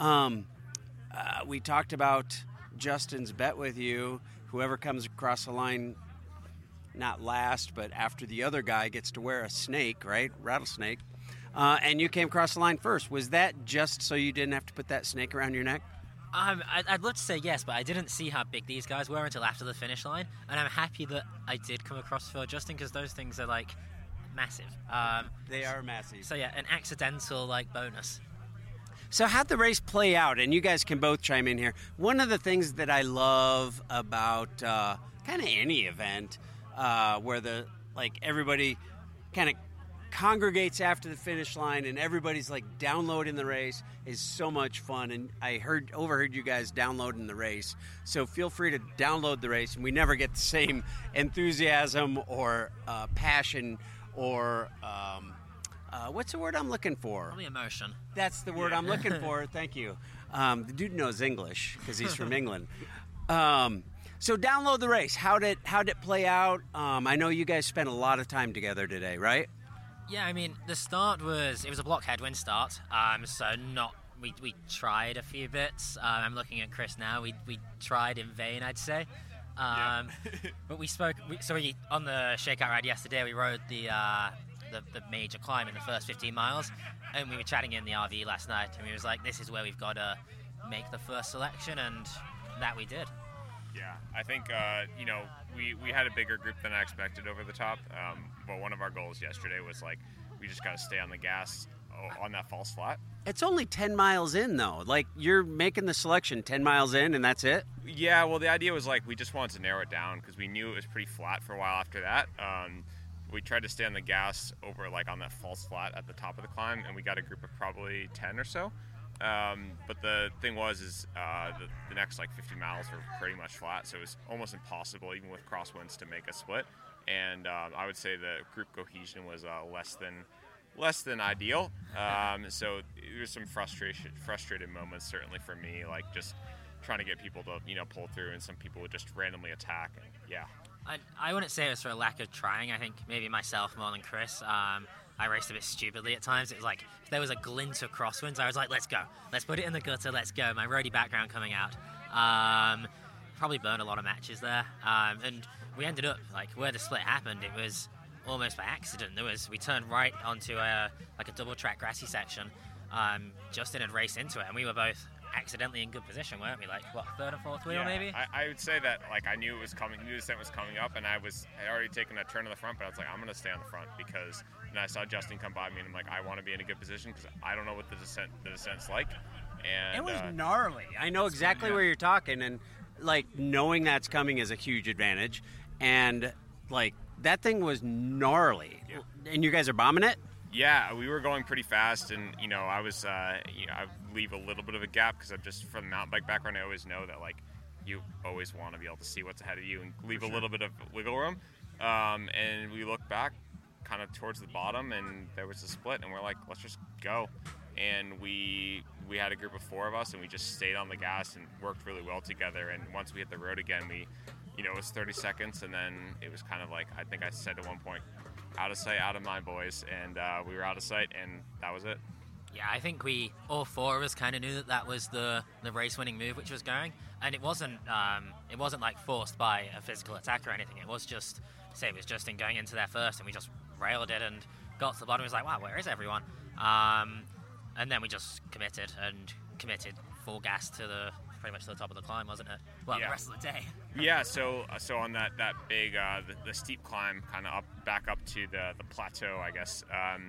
[SPEAKER 1] we talked about Justin's bet with you. Whoever comes across the line, not last, but after the other guy gets to wear a snake, right? Rattlesnake. And you came across the line first. Was that just so you didn't have to put that snake around your neck?
[SPEAKER 7] I'd love to say yes, but I didn't see how big these guys were until after the finish line. And I'm happy that I did come across Phil Justin, because those things are massive.
[SPEAKER 1] They are massive.
[SPEAKER 7] So yeah, an accidental bonus.
[SPEAKER 1] So how'd the race play out? And you guys can both chime in here. One of the things that I love about kind of any event where everybody kind of congregates after the finish line and everybody's downloading the race is so much fun. And I overheard you guys downloading the race. So feel free to download the race, and we never get the same enthusiasm or passion or what's the word I'm looking for?
[SPEAKER 7] Probably emotion.
[SPEAKER 1] That's the word I'm looking for. Thank you. The dude knows English because he's from England. So download the race. How'd it play out? I know you guys spent a lot of time together today, right?
[SPEAKER 7] Yeah, I mean, the start was a block headwind start. We tried a few bits. I'm looking at Chris now. We tried in vain, I'd say. But we on the shakeout ride yesterday, we rode the major climb in the first 15 miles, and we were chatting in the RV last night, and we was this is where we've got to make the first selection, and that we did.
[SPEAKER 8] Yeah, I think we had a bigger group than I expected over the top, but one of our goals yesterday was we just got to stay on the gas on that false flat.
[SPEAKER 1] It's only 10 miles in, though. You're making the selection 10 miles in, and that's it?
[SPEAKER 8] Yeah, well, the idea was we just wanted to narrow it down because we knew it was pretty flat for a while after that. We tried to stay on the gas over on that false flat at the top of the climb, and we got a group of probably 10 or so. But the thing was the next 50 miles were pretty much flat, so it was almost impossible, even with crosswinds, to make a split. And I would say the group cohesion was less than ideal. So there was some frustrated moments, certainly for me, just trying to get people to pull through, and some people would just randomly attack. And, yeah.
[SPEAKER 7] I wouldn't say it was for a lack of trying. I think maybe myself more than Chris. I raced a bit stupidly at times. It was if there was a glint of crosswinds, I was let's go. Let's put it in the gutter, let's go. My roadie background coming out. Probably burned a lot of matches there. And we ended up, where the split happened, it was almost by accident. We turned right onto a double track grassy section. Justin had raced into it, and we were both accidentally in good position, weren't we? Third or fourth wheel, maybe?
[SPEAKER 8] I would say that, I knew it was coming, knew the descent was coming up, and I had already taken a turn to the front, but I was I'm going to stay on the front, because, and I saw Justin come by me, and I'm I want to be in a good position, because I don't know what the descent's like. And
[SPEAKER 1] it was gnarly. I know exactly where you're talking, and, knowing that's coming is a huge advantage, and, that thing was gnarly. Yeah. And you guys are bombing it?
[SPEAKER 8] Yeah, we were going pretty fast, and I was, I leave a little bit of a gap because I'm just from the mountain bike background. I always know that you always want to be able to see what's ahead of you and leave a little bit of wiggle room. And we looked back, kind of towards the bottom, and there was a split, and we're let's just go. And we had a group of 4 of us, and we just stayed on the gas and worked really well together. And once we hit the road again, it was 30 seconds, and then it was kind of I think I said at one point, out of sight, out of mind, boys, and we were out of sight, and that was it.
[SPEAKER 7] Yeah, I think we, all four of us, kind of knew that was the race-winning move which was going, and it wasn't like forced by a physical attack or anything. It was just, it was Justin going into there first, and we just railed it and got to the bottom. It was like, wow, where is everyone? And then we just committed full gas to pretty much to the top of the climb, wasn't it? Well, the rest of the day.
[SPEAKER 8] Yeah, so on that big the steep climb, kind of back up to the plateau, I guess.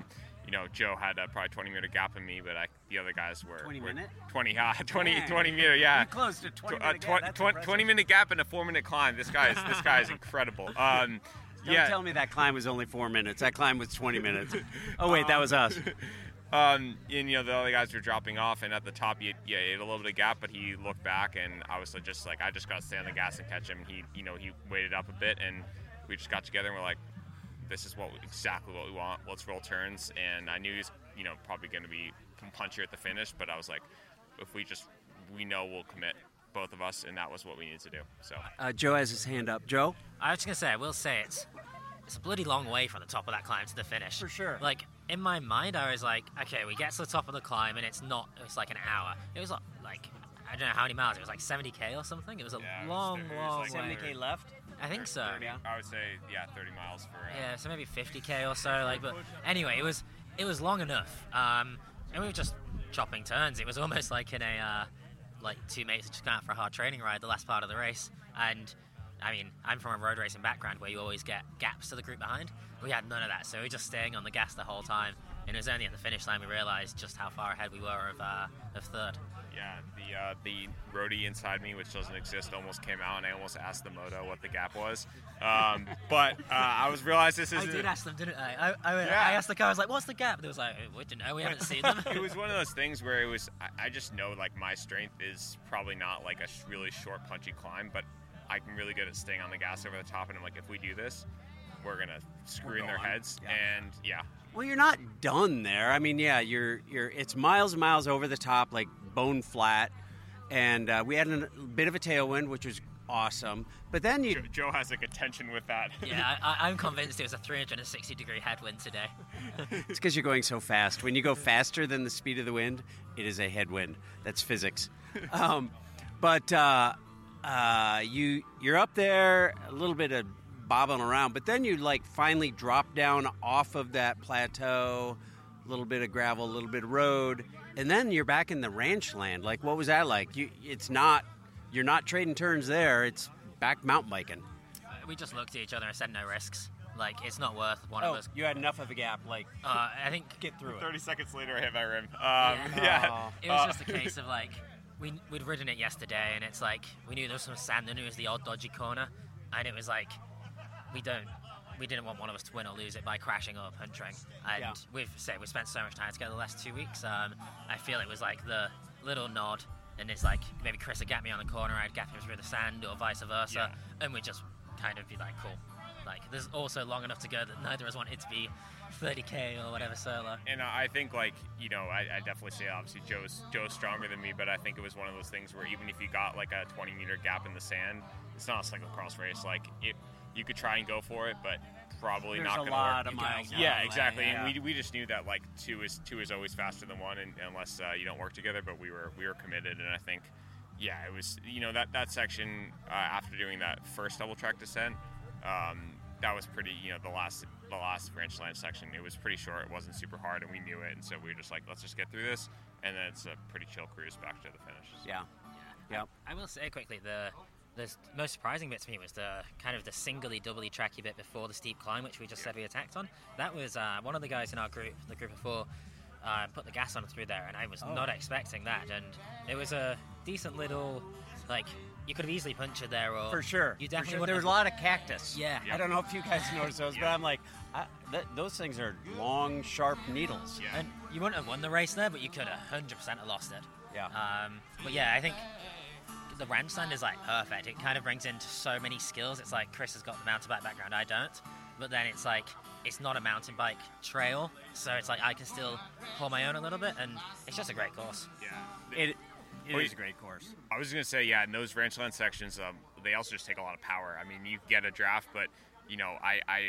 [SPEAKER 8] Joe had a probably 20-meter gap in me, but the other guys were
[SPEAKER 1] 20 minute?
[SPEAKER 8] 20 meter, yeah.
[SPEAKER 1] You closed a 20-minute gap.
[SPEAKER 8] 20-minute gap and a 4-minute climb. This guy is incredible.
[SPEAKER 1] Don't tell me that climb was only 4 minutes. That climb was 20 minutes. Oh wait, that was us.
[SPEAKER 8] And the other guys were dropping off, and at the top, he had a little bit of gap, but he looked back, and I was just like, I just got to stay on the gas and catch him. And he waited up a bit, and we just got together, and we're like, this is exactly what we want. Let's roll turns. And I knew he was, probably going to be punchier at the finish, but I was like, if we know we'll commit, both of us, and that was what we needed to do. So
[SPEAKER 1] Joe has his hand up. Joe?
[SPEAKER 7] I was just going to say, I will say it's a bloody long way from the top of that climb to the finish.
[SPEAKER 1] For sure.
[SPEAKER 7] Like, in my mind, I was like, okay, we get to the top of the climb, and it's like an hour. It was like, I don't know how many miles. It was like 70K or something. It was a long way.
[SPEAKER 1] 70K left?
[SPEAKER 7] I think so.
[SPEAKER 8] 30, I would say, 30 miles for...
[SPEAKER 7] Yeah, so maybe 50K or so. But anyway, it was long enough. And we were just chopping turns. It was almost like in a, two mates just going out for a hard training ride the last part of the race. And, I mean, I'm from a road racing background where you always get gaps to the group behind. We had none of that, so we were just staying on the gas the whole time. And it was only at the finish line we realised just how far ahead we were of third.
[SPEAKER 8] Yeah, the roadie inside me, which doesn't exist, almost came out, and I almost asked the moto what the gap was. But I was realized this is.
[SPEAKER 7] I did ask them, didn't I? I asked the car. I was like, "What's the gap?" They was like, "We didn't know. We haven't seen them."
[SPEAKER 8] It was one of those things where it was. I just know my strength is probably not like a really short, punchy climb, but I'm really good at staying on the gas over the top. And I'm like, if we do this, we're gonna screw in their heads, and
[SPEAKER 1] Well, you're not done there. I mean, you're it's miles and miles over the top, like bone flat, and we had a bit of a tailwind, which was awesome. But then
[SPEAKER 8] Joe has a tension with that.
[SPEAKER 7] Yeah, I'm convinced it was a 360-degree headwind today.
[SPEAKER 1] It's because you're going so fast. When you go faster than the speed of the wind, it is a headwind. That's physics. But you're up there, a little bit of bobbling around, but then you finally drop down off of that plateau, a little bit of gravel, a little bit of road, and then you're back in the ranch land. What was that like? You're not trading turns there. It's back mountain biking.
[SPEAKER 7] We just looked at each other and said no risks. It's not worth one of us.
[SPEAKER 1] You had enough of a gap.
[SPEAKER 7] I think
[SPEAKER 1] get through it.
[SPEAKER 8] 30 seconds later, I hit my rim.
[SPEAKER 7] It was just a case of we'd ridden it yesterday, and it's we knew there was some sand, and it was the odd dodgy corner, and it was we didn't want one of us to win or lose it by crashing or puncturing. And we've spent so much time together the last 2 weeks. I feel it was the little nod, and it's maybe Chris would gap me on the corner, I'd gap him through the sand, or vice versa, and we'd just kind of be cool. There's also long enough to go that neither of us wanted to be 30K or whatever solo.
[SPEAKER 8] And I think I definitely say obviously Joe's stronger than me, but I think it was one of those things where even if you got a 20-meter gap in the sand, it's not a cyclocross race. You could try and go for it, but probably
[SPEAKER 1] There's
[SPEAKER 8] not going
[SPEAKER 1] a
[SPEAKER 8] to
[SPEAKER 1] lot
[SPEAKER 8] work.
[SPEAKER 1] of miles.
[SPEAKER 8] Yeah, exactly. And we just knew that two is always faster than one, and unless you don't work together. But we were committed, and I think it was that section after doing that first double track descent. That was pretty, the last ranch land section, it was pretty short. It wasn't super hard, and we knew it. And so we were just let's just get through this. And then it's a pretty chill cruise back to the finish.
[SPEAKER 1] Yeah.
[SPEAKER 7] I will say quickly, the most surprising bit to me was the kind of the singly, doubly tracky bit before the steep climb, which we just said we attacked on. That was one of the guys in our group, the group of four, put the gas on through there, and I was not expecting that. And it was a decent little, you could have easily punctured there, or
[SPEAKER 1] For sure.
[SPEAKER 7] You definitely would.
[SPEAKER 1] There was a lot of cactus.
[SPEAKER 7] Yeah.
[SPEAKER 1] I don't know if you guys noticed those, but I'm those things are long, sharp needles.
[SPEAKER 8] Yeah.
[SPEAKER 7] And you wouldn't have won the race there, but you could have 100% have lost it.
[SPEAKER 1] Yeah.
[SPEAKER 7] But yeah, I think the ranch land is perfect. It kind of brings into so many skills. It's Chris has got the mountain bike background, I don't. But then it's it's not a mountain bike trail, so it's I can still hold my own a little bit, and it's just a great course.
[SPEAKER 8] Yeah.
[SPEAKER 1] It is a great course.
[SPEAKER 8] I was going to say, in those ranchland sections, they also just take a lot of power. I mean, you get a draft, but, I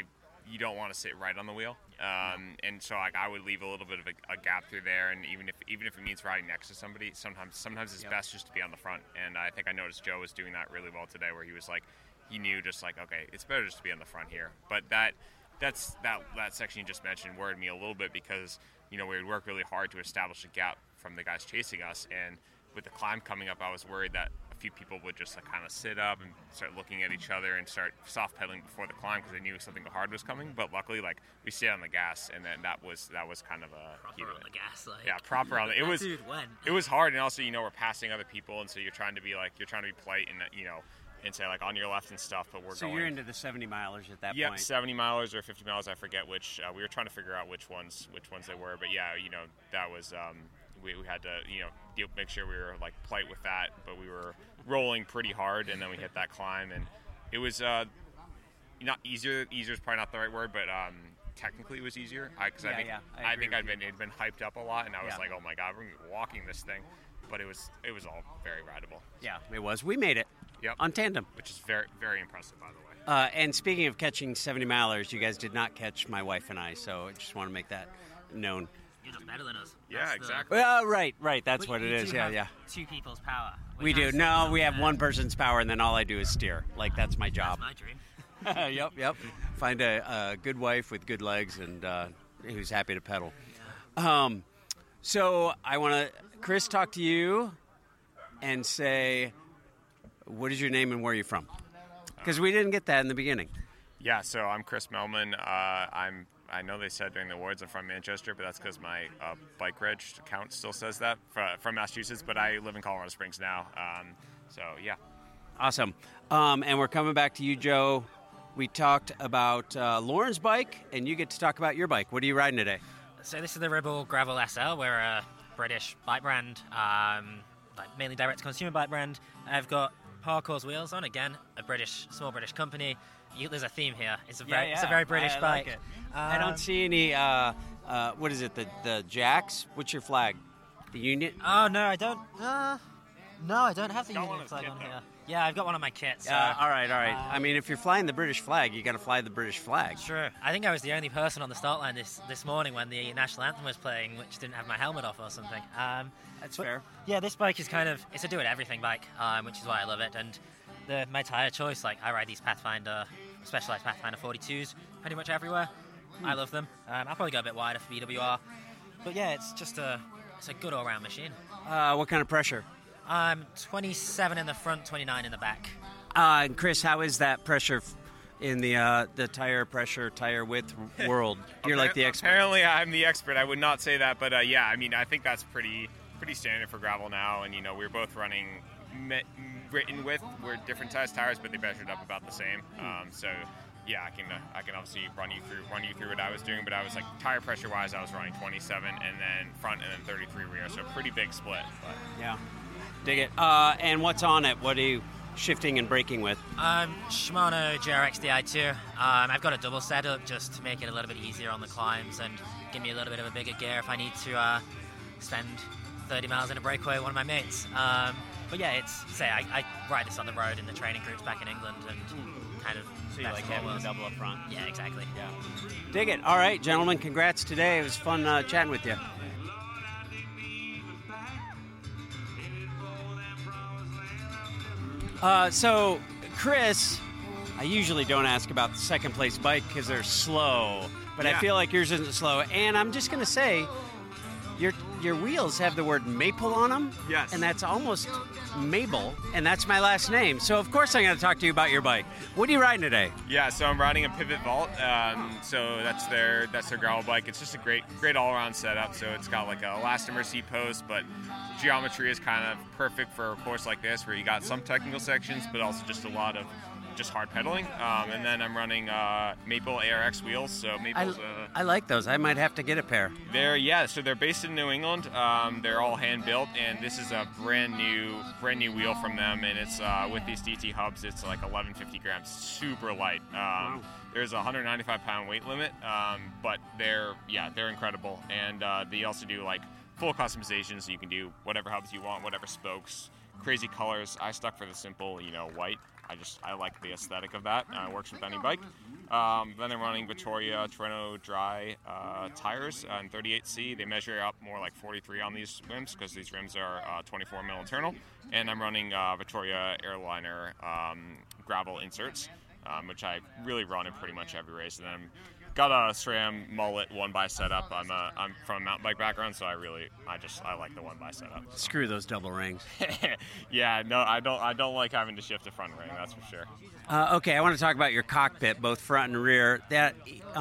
[SPEAKER 8] you don't want to sit right on the wheel, and so like I would leave a little bit of a gap through there, and even if it means riding next to somebody, sometimes it's best just to be on the front. And I think I noticed Joe was doing that really well today, where he was like, he knew just like, okay, it's better just to be on the front here. But that section you just mentioned worried me a little bit, because we would work really hard to establish a gap from the guys chasing us, and with the climb coming up, I was worried that a few people would just like kind of sit up and start looking at each other and start soft pedaling before the climb, because they knew something hard was coming. But luckily, like, we stayed on the gas, and then that was kind of a
[SPEAKER 7] proper on the gas, like,
[SPEAKER 8] yeah, proper on the. It was
[SPEAKER 7] dude, when?
[SPEAKER 8] It was hard, and also we're passing other people, and so you're trying to be polite and and say like on your left and stuff, but we're
[SPEAKER 9] so
[SPEAKER 8] going.
[SPEAKER 9] You're into the 70 milers at that
[SPEAKER 8] point.
[SPEAKER 9] point.
[SPEAKER 8] 70 milers or 50 miles, I forget which. We were trying to figure out which ones they were, but yeah, that was. We had to make sure we were like polite with that, but we were rolling pretty hard, and then we hit that climb, and it was not easier. Easier is probably not the right word, but technically it was easier. I think I'd been hyped up a lot, and I was like, oh my god, we're gonna be walking this thing, but it was all very rideable.
[SPEAKER 9] Yeah, it was. We made it.
[SPEAKER 8] Yep.
[SPEAKER 9] On tandem,
[SPEAKER 8] which is very, very impressive, by the way.
[SPEAKER 9] And speaking of catching 70 milers, you guys did not catch my wife and I, so I just want to make that known.
[SPEAKER 7] You're just better than us.
[SPEAKER 8] Yeah, exactly.
[SPEAKER 9] Well, right. That's what it is. Yeah.
[SPEAKER 7] Two people's power.
[SPEAKER 9] We do. No, we have one person's power, and then all I do is steer. Like, that's my job.
[SPEAKER 7] That's my dream.
[SPEAKER 9] Yep. Find a good wife with good legs and who's happy to pedal. So I want to, Chris, talk to you and say, what is your name and where are you from? Because we didn't get that in the beginning.
[SPEAKER 8] Yeah, so I'm Chris Melman. I know they said during the awards I'm from Manchester, but that's because my bike reg account still says that, from Massachusetts, but I live in Colorado Springs now. So, yeah.
[SPEAKER 9] Awesome. And we're coming back to you, Joe. We talked about Lauren's bike, and you get to talk about your bike. What are you riding today?
[SPEAKER 7] So this is the Ribble Gravel SL. We're a British bike brand, mainly direct-to-consumer bike brand. I've got Parcours wheels on, again, a small British company. There's a theme here. It's a very British bike.
[SPEAKER 9] Like it. I don't see any, what is it, the Jacks? What's your flag? The Union?
[SPEAKER 7] Oh, no, I don't. No, I don't have the Union flag on here. Yeah, I've got one on my kit. So,
[SPEAKER 9] all right. I mean, if you're flying the British flag, you got to fly the British flag.
[SPEAKER 7] True. I think I was the only person on the start line this morning when the national anthem was playing, which didn't have my helmet off or something.
[SPEAKER 9] That's fair.
[SPEAKER 7] Yeah, this bike is it's a do-it-everything bike, which is why I love it. And my tire choice, like, I ride these Specialized Pathfinder 42s pretty much everywhere. I love them. I'll probably go a bit wider for BWR. But yeah, it's just it's a good all-round machine.
[SPEAKER 9] What kind of pressure?
[SPEAKER 7] 27 in the front, 29 in the back.
[SPEAKER 9] And Chris, how is that pressure in the tire width world? You're like the expert.
[SPEAKER 8] Apparently, I'm the expert. I would not say that, but yeah, I mean, I think that's pretty standard for gravel now. And we're both running written with. We're different size tires, but they measured up about the same. So yeah, I can obviously run you through what I was doing, but I was like tire pressure wise, I was running 27 and then front and then 33 rear, so pretty big split. But
[SPEAKER 9] yeah. Dig it. And what's on it? What are you shifting and braking with?
[SPEAKER 7] Shimano GRX Di2. I've got a double setup just to make it a little bit easier on the climbs and give me a little bit of a bigger gear if I need to spend 30 miles in a breakaway with one of my mates. But yeah, I ride this on the road in the training groups back in England and kind of.
[SPEAKER 9] So you like having the double up front?
[SPEAKER 7] Yeah, exactly.
[SPEAKER 9] Yeah. Dig it. All right, gentlemen, congrats today. It was fun chatting with you. So, Chris, I usually don't ask about the second place bike because they're slow, but I feel like yours isn't slow. And I'm just going to say, your wheels have the word maple on them.
[SPEAKER 8] Yes.
[SPEAKER 9] And that's almost Mabel, and that's my last name. So, of course, I'm going to talk to you about your bike. What are you riding today?
[SPEAKER 8] Yeah, so I'm riding a Pivot Vault. So that's their gravel bike. It's just a great all-around setup. So it's got like a elastomer seat post, but geometry is kind of perfect for a course like this where you got some technical sections, but also just a lot of just hard pedaling. And then I'm running Maple ARX wheels. So Maple's
[SPEAKER 9] I like those. I might have to get a pair.
[SPEAKER 8] So they're based in New England. They're all hand built, and this is a brand new wheel from them. And it's with these DT hubs, it's like 1150 grams, super light.
[SPEAKER 9] Wow.
[SPEAKER 8] There's a 195-pound weight limit, but they're incredible. And they also do like full customization, so you can do whatever hubs you want, whatever spokes, crazy colors. I stuck for the simple, white. I like the aesthetic of that. It works with any bike. Then I'm running Vittoria Treno Dry tires on 38C. They measure up more like 43 on these rims because these rims are 24 mil internal. And I'm running Vittoria Airliner gravel inserts, which I really run in pretty much every race. And then got a SRAM mullet 1x setup. I'm from a mountain bike background, so I like the 1x setup.
[SPEAKER 9] Screw those double rings.
[SPEAKER 8] Yeah, no, I don't like having to shift a front ring. That's for sure.
[SPEAKER 9] Okay, I want to talk about your cockpit, both front and rear. That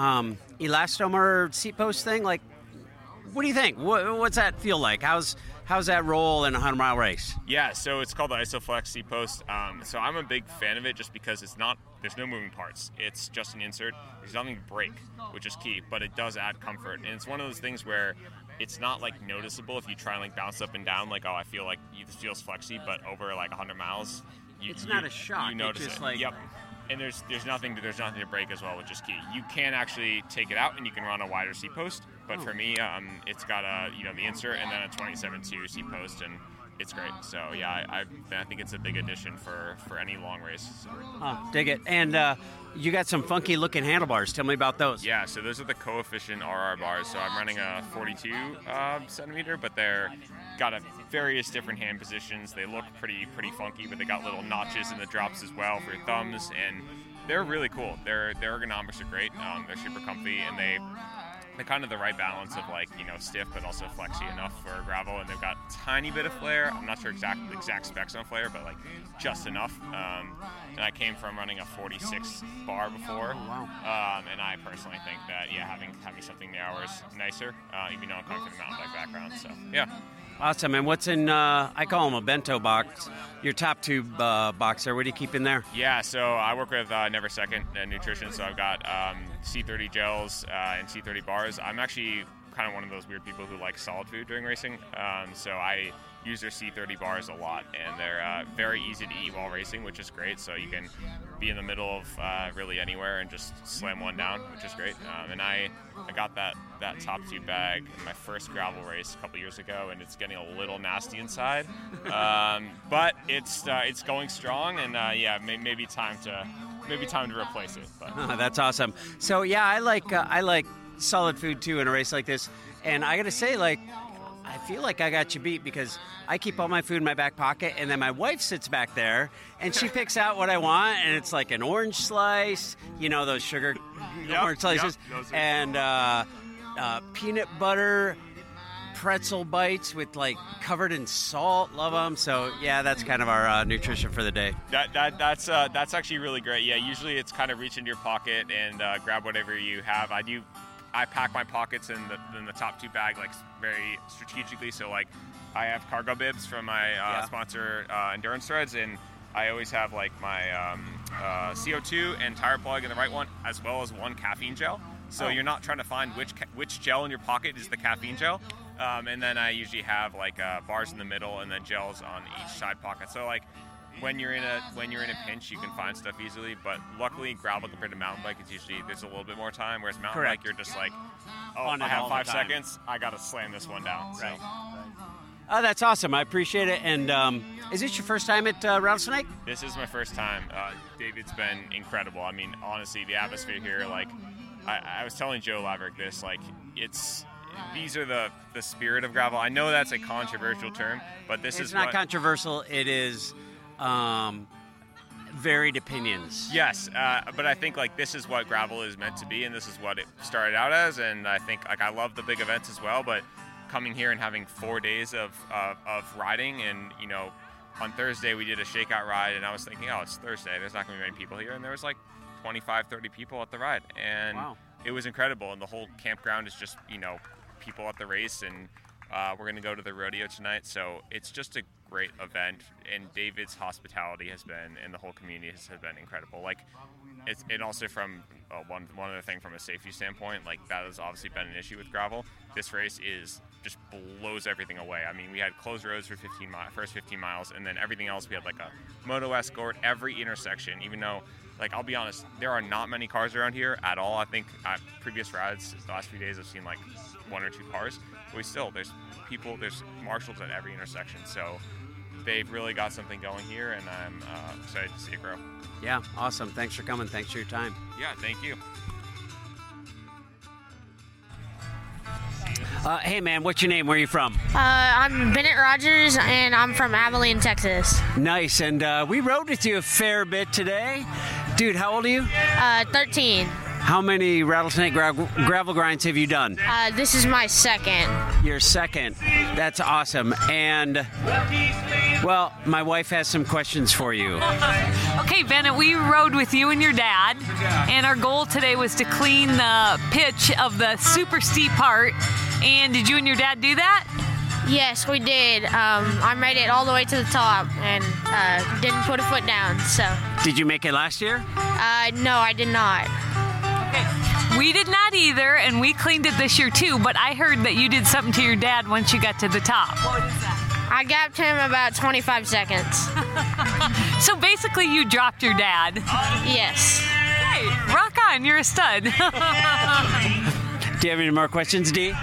[SPEAKER 9] elastomer seat post thing, like, what do you think? What's that feel like? How's that roll in a 100-mile race?
[SPEAKER 8] Yeah, so it's called the ISOFlex seat post. So I'm a big fan of it just because there's no moving parts. It's just an insert. There's nothing to break, which is key, but it does add comfort. And it's one of those things where it's not like noticeable if you try and like bounce up and down, like, oh, I feel like this feels flexy, but over like 100 miles,
[SPEAKER 9] it's not a shock.
[SPEAKER 8] You notice
[SPEAKER 9] it's just
[SPEAKER 8] it.
[SPEAKER 9] Like...
[SPEAKER 8] Yep. And there's nothing to break as well, which is key. You can actually take it out and you can run a wider seat post, but for me, it's got the insert and then a 27.2 seat post, and it's great. So yeah, I think it's a big addition for any long race. So.
[SPEAKER 9] Dig it. And you got some funky looking handlebars. Tell me about those.
[SPEAKER 8] Yeah, so those are the Coefficient RR bars. So I'm running a 42 centimeter, but they're got various different hand positions. They look pretty funky, but they got little notches in the drops as well for your thumbs, and they're really cool. Their ergonomics are great. They're super comfy, and they're kind of the right balance of like, stiff but also flexy enough for gravel, and they've got a tiny bit of flare. I'm not sure exact specs on flare, but like just enough. And I came from running a 46 bar before.
[SPEAKER 9] Oh, wow.
[SPEAKER 8] And I personally think that having something narrower is nicer, even though I'm coming from a mountain bike background. So yeah.
[SPEAKER 9] Awesome. And what's in, I call them a bento box, your top tube box there? What do you keep in there?
[SPEAKER 8] Yeah, so I work with Never Second Nutrition, so I've got C30 gels and C30 bars. I'm actually kind of one of those weird people who like solid food during racing, so I use their C30 bars a lot, and they're very easy to eat while racing, which is great. So you can be in the middle of really anywhere and just slam one down, which is great. And I got that top tube bag in my first gravel race a couple years ago, and it's getting a little nasty inside, but it's going strong, and maybe time to replace it. But.
[SPEAKER 9] That's awesome. So yeah, I like solid food too in a race like this, and I gotta say, like, I feel like I got you beat because I keep all my food in my back pocket, and then my wife sits back there and she picks out what I want, and it's like an orange slice, those sugar orange slices, and peanut butter pretzel bites with like covered in salt. Love them. So yeah, that's kind of our nutrition for the day.
[SPEAKER 8] That's actually really great. Yeah, usually it's kind of reach into your pocket and grab whatever you have. I pack my pockets in the top tube bag like very strategically. So like I have cargo bibs from my sponsor Endurance Threads, and I always have like my CO2 and tire plug in the right one, as well as one caffeine gel. So you're not trying to find which gel in your pocket is the caffeine gel. And then I usually have like bars in the middle and then gels on each side pocket. So like when you're in a pinch, you can find stuff easily. But luckily, gravel compared to mountain bike, it's usually there's a little bit more time. Whereas mountain bike, you're just like, I have 5 seconds, I gotta slam this one down.
[SPEAKER 9] Right. Oh, that's awesome. I appreciate it. And is this your first time at Rattlesnake?
[SPEAKER 8] This is my first time. David's been incredible. I mean, honestly, the atmosphere here, like I was telling Joe Laverick this, like these are the spirit of gravel. I know that's a controversial term, but it's not
[SPEAKER 9] controversial. It is varied opinions.
[SPEAKER 8] Yes, but I think like this is what gravel is meant to be, and this is what it started out as. And I think like I love the big events as well, but coming here and having 4 days of riding, and on Thursday we did a shakeout ride, and I was thinking, it's Thursday, there's not going to be many people here, and there was like 25-30 people at the ride, and It was incredible. And the whole campground is just people at the race, and we're going to go to the rodeo tonight, so it's just a great event. And David's hospitality has been, and the whole community has been incredible. Like and also from one other thing from a safety standpoint, like that has obviously been an issue with gravel. This race just blows everything away. I mean, we had closed roads for first 15 miles, and then everything else we had like a moto escort every intersection. Even though, like, I'll be honest, there are not many cars around here at all. I think at previous rides the last few days I've seen like 1 or 2 cars, but there's people, there's marshals at every intersection. So they've really got something going here, and I'm excited to see it grow.
[SPEAKER 9] Yeah, awesome. Thanks for coming. Thanks for your time.
[SPEAKER 8] Yeah, thank you.
[SPEAKER 9] Hey, man, what's your name? Where are you from?
[SPEAKER 10] I'm Bennett Rogers, and I'm from Abilene, Texas.
[SPEAKER 9] Nice. And we rode with you a fair bit today. Dude, how old are you?
[SPEAKER 10] 13.
[SPEAKER 9] How many rattlesnake gravel grinds have you done?
[SPEAKER 10] This is my second.
[SPEAKER 9] Your second. That's awesome. And, well, my wife has some questions for you.
[SPEAKER 2] Okay, Bennett, we rode with you and your dad, and our goal today was to clean the pitch of the super steep part. And did you and your dad do that?
[SPEAKER 10] Yes, we did. I made it all the way to the top and didn't put a foot down. So.
[SPEAKER 9] Did you make it last year?
[SPEAKER 10] No, I did not.
[SPEAKER 2] Okay. We did not either, and we cleaned it this year too, but I heard that you did something to your dad once you got to the top. What is that?
[SPEAKER 10] I gapped him about 25 seconds.
[SPEAKER 2] So basically you dropped your dad.
[SPEAKER 10] Yes.
[SPEAKER 2] Hey, rock on, you're a stud.
[SPEAKER 9] Do you have any more questions, Dee?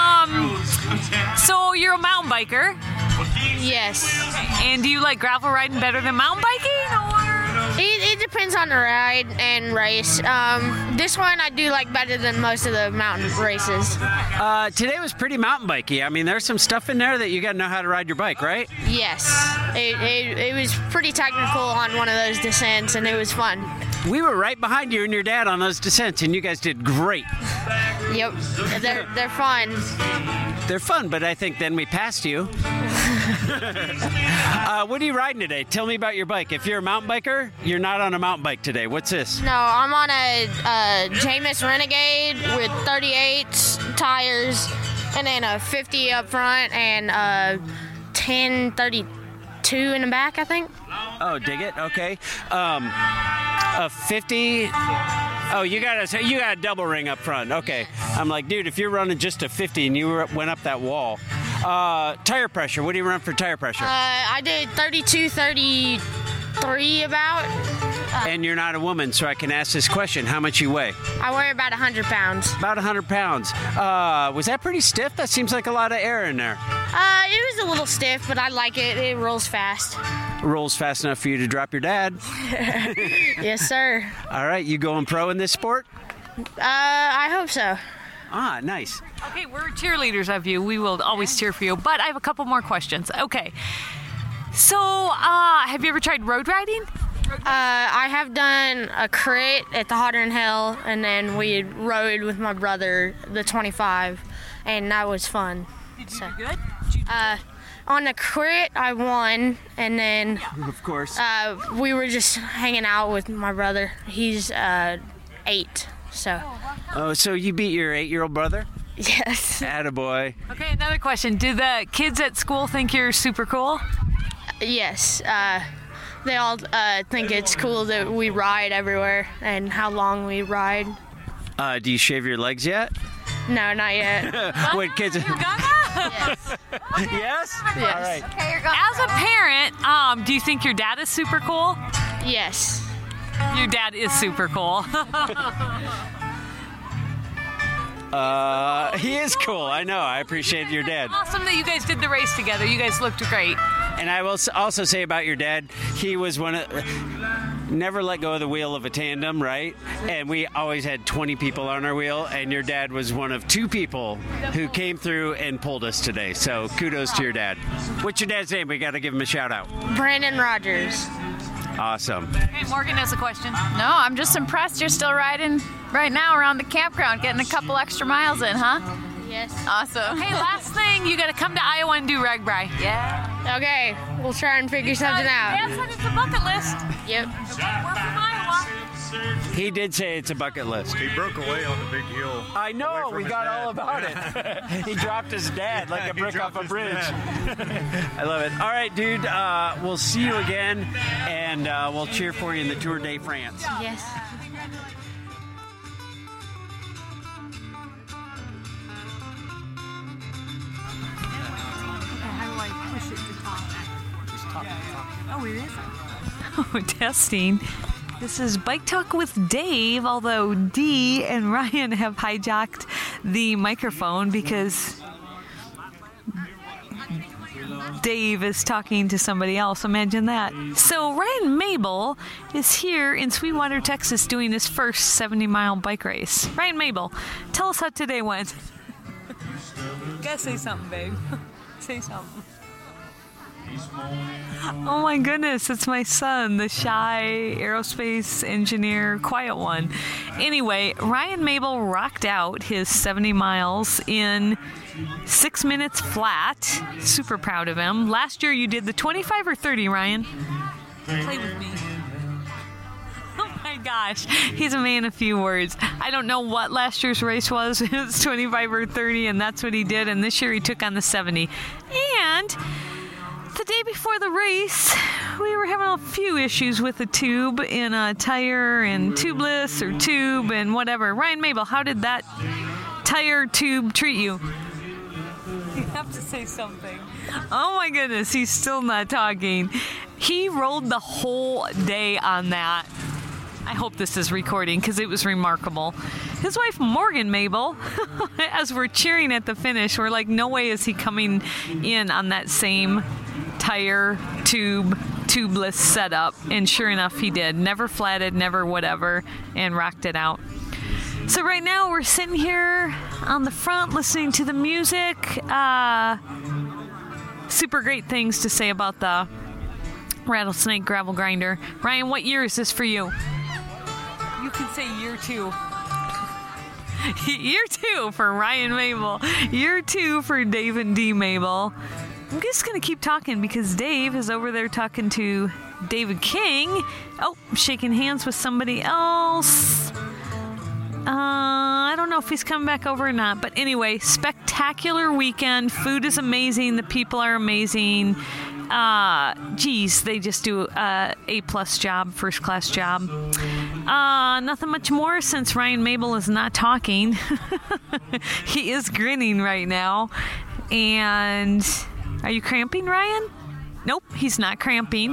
[SPEAKER 2] So you're a mountain biker.
[SPEAKER 10] Yes.
[SPEAKER 2] And do you like gravel riding better than mountain biking, or?
[SPEAKER 10] It depends on the ride and race. This one I do like better than most of the mountain races.
[SPEAKER 9] Today was pretty mountain bikey. I mean, there's some stuff in there that you got to know how to ride your bike, right?
[SPEAKER 10] Yes. It was pretty technical on one of those descents, and it was fun.
[SPEAKER 9] We were right behind you and your dad on those descents, and you guys did great.
[SPEAKER 10] Yep. They're fun.
[SPEAKER 9] They're fun, but I think then we passed you. What are you riding today? Tell me about your bike. If you're a mountain biker, you're not on a mountain bike today. What's this?
[SPEAKER 10] No, I'm on a Jamis Renegade with 38 tires, and then a 50 up front and 1032 in the back, I think.
[SPEAKER 9] Oh, dig it. Okay. A 50. Oh, you got a double ring up front. Okay. I'm like, dude, if you're running just a 50 and you went up that wall. Tire pressure. What do you run for tire pressure?
[SPEAKER 10] I did 32, 33 about.
[SPEAKER 9] And you're not a woman, so I can ask this question. How much you weigh?
[SPEAKER 10] I weigh about 100 pounds.
[SPEAKER 9] About 100 pounds. Was that pretty stiff? That seems like a lot of air in there.
[SPEAKER 10] It was a little stiff, but I like it. It rolls fast.
[SPEAKER 9] Rolls fast enough for you to drop your dad.
[SPEAKER 10] Yes, sir.
[SPEAKER 9] All right, you going pro in this sport?
[SPEAKER 10] I hope so.
[SPEAKER 9] Ah, nice.
[SPEAKER 2] Okay, we're cheerleaders of you. We will always cheer for you. But I have a couple more questions. Okay. So, have you ever tried road riding?
[SPEAKER 10] I have done a crit at the Hotter Than Hell, and then we rode with my brother the 25, and that was fun.
[SPEAKER 2] Did you do good?
[SPEAKER 10] On the crit, I won, and then
[SPEAKER 9] of course
[SPEAKER 10] we were just hanging out with my brother. He's 8, so.
[SPEAKER 9] Oh, so you beat your 8-year-old brother?
[SPEAKER 10] Yes.
[SPEAKER 9] Attaboy.
[SPEAKER 2] Okay, another question. Do the kids at school think you're super cool?
[SPEAKER 10] Yes. They all think it's cool that we ride everywhere and how long we ride.
[SPEAKER 9] Do you shave your legs yet?
[SPEAKER 10] No, not yet.
[SPEAKER 9] What kids?
[SPEAKER 2] You gonna?
[SPEAKER 10] Yes.
[SPEAKER 9] Yes?
[SPEAKER 10] Yes.
[SPEAKER 9] All right.
[SPEAKER 2] Okay, you're gonna. As a parent, do you think your dad is super cool?
[SPEAKER 10] Yes.
[SPEAKER 2] Your dad is super cool.
[SPEAKER 9] He is cool. I know. I appreciate your dad.
[SPEAKER 2] Awesome that you guys did the race together. You guys looked great.
[SPEAKER 9] And I will also say about your dad, he was one of... Never let go of the wheel of a tandem, right? And we always had 20 people on our wheel, and your dad was one of 2 people who came through and pulled us today. So kudos to your dad. What's your dad's name? We got to give him a shout out.
[SPEAKER 10] Brandon Rogers.
[SPEAKER 9] Awesome.
[SPEAKER 2] Hey, Morgan has a question.
[SPEAKER 11] No, I'm just impressed you're still riding right now around the campground, getting a couple extra miles in, huh?
[SPEAKER 10] Yes.
[SPEAKER 11] Awesome.
[SPEAKER 2] Hey, last thing, you got to come to Iowa and do RAGBRAI.
[SPEAKER 11] Yeah.
[SPEAKER 10] Okay, we'll try and figure something out.
[SPEAKER 2] Dad said it's a bucket list.
[SPEAKER 10] Yep.
[SPEAKER 2] We're from Iowa.
[SPEAKER 9] He did say it's a bucket list.
[SPEAKER 12] He broke away on the big hill.
[SPEAKER 9] I know, we got all about it. He dropped his dad like a brick off a bridge. I love it. All right, dude, we'll see you again, and we'll cheer for you in the Tour de France.
[SPEAKER 10] Yes.
[SPEAKER 2] Oh, where is it? Oh, testing. This is Bike Talk with Dave, although Dee and Ryan have hijacked the microphone because Dave is talking to somebody else. Imagine that. So Ryan Mabel is here in Sweetwater, Texas, doing his first 70-mile bike race. Ryan Mabel, tell us how today went. Gotta say something, babe. Say something. Oh my goodness, it's my son, the shy aerospace engineer, quiet one. Anyway, Ryan Mabel rocked out his 70 miles in 6 minutes flat. Super proud of him. Last year you did the 25 or 30, Ryan? Play with me. Oh my gosh, he's a man of few words. I don't know what last year's race was. It was 25 or 30, and that's what he did. And this year he took on the 70. And the day before the race, we were having a few issues with the tube in a tire and tubeless or tube and whatever. Ryan Mabel, how did that tire tube treat you? You have to say something. Oh my goodness, he's still not talking. He rode the whole day on that. I hope this is recording because it was remarkable. His wife, Morgan Mabel, as we're cheering at the finish, we're like, no way is he coming in on that same tire, tubeless setup. And sure enough, he did. Never flatted, never whatever, and rocked it out. So right now we're sitting here on the front listening to the music. Super great things to say about the Rattlesnake Gravel Grinder. Ryan, what year is this for you? You can say year 2. Year 2 for Ryan Mabel. Year 2 for Dave and Dee Mabel. I'm just going to keep talking because Dave is over there talking to David King. Oh, shaking hands with somebody else. I don't know if he's coming back over or not. But anyway, spectacular weekend. Food is amazing. The people are amazing. They just do a A+ job, first class job. Nothing much more since Ryan Mabel is not talking. He is grinning right now. And are you cramping, Ryan? Nope, he's not cramping.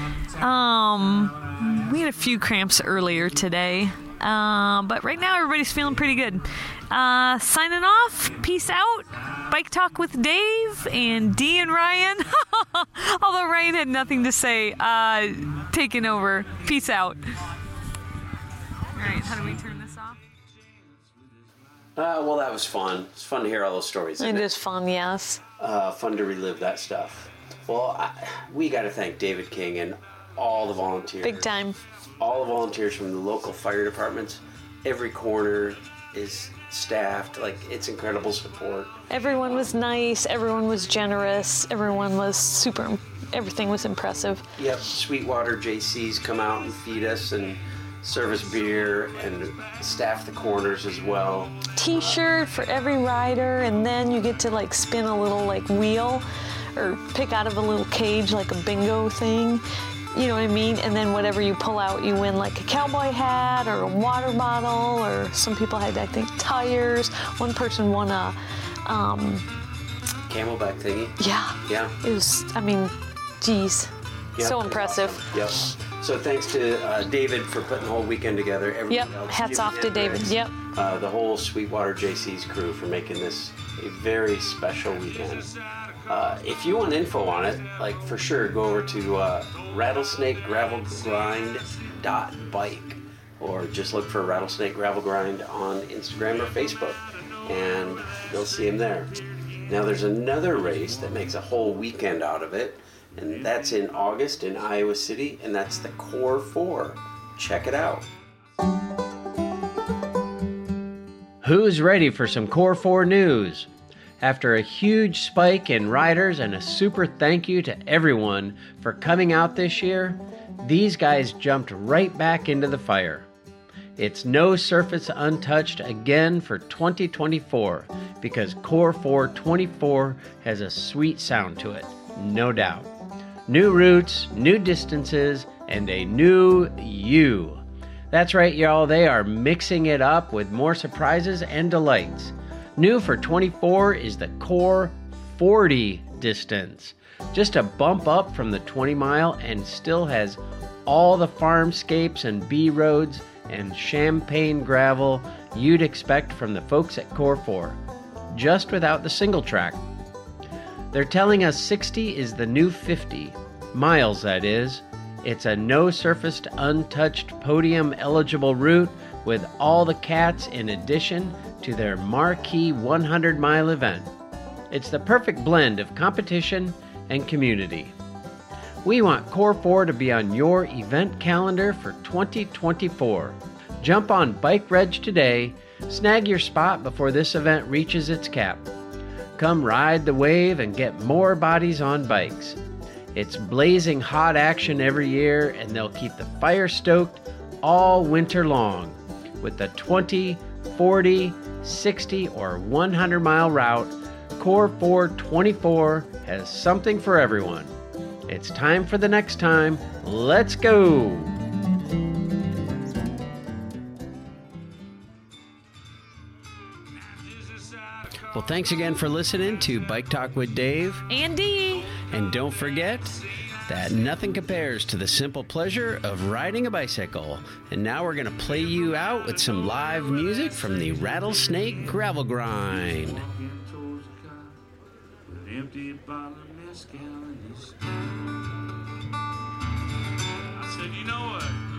[SPEAKER 2] We had a few cramps earlier today. But right now everybody's feeling pretty good. Signing off. Peace out. Bike Talk with Dave and Dee and Ryan. Although Ryan had nothing to say. Taking over. Peace out. All right, how do we turn this off?
[SPEAKER 1] Well, that was fun. It's fun to hear all those stories.
[SPEAKER 2] It is fun, yes.
[SPEAKER 1] Fun to relive that stuff. Well, we got to thank David King and all the volunteers.
[SPEAKER 2] Big time.
[SPEAKER 1] All the volunteers from the local fire departments. Every corner is staffed. Like, it's incredible support.
[SPEAKER 2] Everyone was nice. Everyone was generous. Everyone was super. Everything was impressive.
[SPEAKER 1] Yep. Sweetwater JCs come out and feed us and serve us beer and staff the corners as well.
[SPEAKER 2] T-shirt for every rider, and then you get to like spin a little like wheel or pick out of a little cage like a bingo thing. You know what I mean? And then whatever you pull out, you win like a cowboy hat or a water bottle, or some people had, I think, tires. One person won a
[SPEAKER 1] Camelback thingy.
[SPEAKER 2] Yeah.
[SPEAKER 1] Yeah.
[SPEAKER 2] It was, I mean, geez.
[SPEAKER 1] Yep,
[SPEAKER 2] so impressive.
[SPEAKER 1] Awesome. Yep. So thanks to David for putting the whole weekend together. Everybody else,
[SPEAKER 2] hats off to David. Yep.
[SPEAKER 1] The whole Sweetwater JC's crew for making this a very special weekend. If you want info on it, like for sure, go over to rattlesnakegravelgrind.bike or just look for Rattlesnake Gravel Grind on Instagram or Facebook and you'll see him there. Now there's another race that makes a whole weekend out of it, and that's in August in Iowa City, and that's the Core 4. Check it out.
[SPEAKER 9] Who's ready for some Core 4 news? After a huge spike in riders and a super thank you to everyone for coming out this year, these guys jumped right back into the fire. It's no surface untouched again for 2024 because Core 4 24 has a sweet sound to it, no doubt. New routes, new distances, and a new you. That's right, y'all, they are mixing it up with more surprises and delights. New for 24 is the Core 40 distance. Just a bump up from the 20 mile and still has all the farmscapes and B roads and champagne gravel you'd expect from the folks at Core 4, just without the single track. They're telling us 60 is the new 50. Miles, that is. It's a no-surfaced, untouched, podium-eligible route with all the cats in addition to their marquee 100-mile event. It's the perfect blend of competition and community. We want Core 4 to be on your event calendar for 2024. Jump on Bike Reg today. Snag your spot before this event reaches its cap. Come ride the wave and get more bodies on bikes. It's blazing hot action every year, and they'll keep the fire stoked all winter long with the 20, 40, 60, or 100-mile route. Core 424 has something for everyone. It's time for the next time. Let's go! Well, thanks again for listening to Bike Talk with Dave.
[SPEAKER 2] Andy!
[SPEAKER 9] And don't forget that nothing compares to the simple pleasure of riding a bicycle. And now we're going to play you out with some live music from the Rattlesnake Gravel Grind.
[SPEAKER 12] Empty bottle of mezcal in his I said, you know what?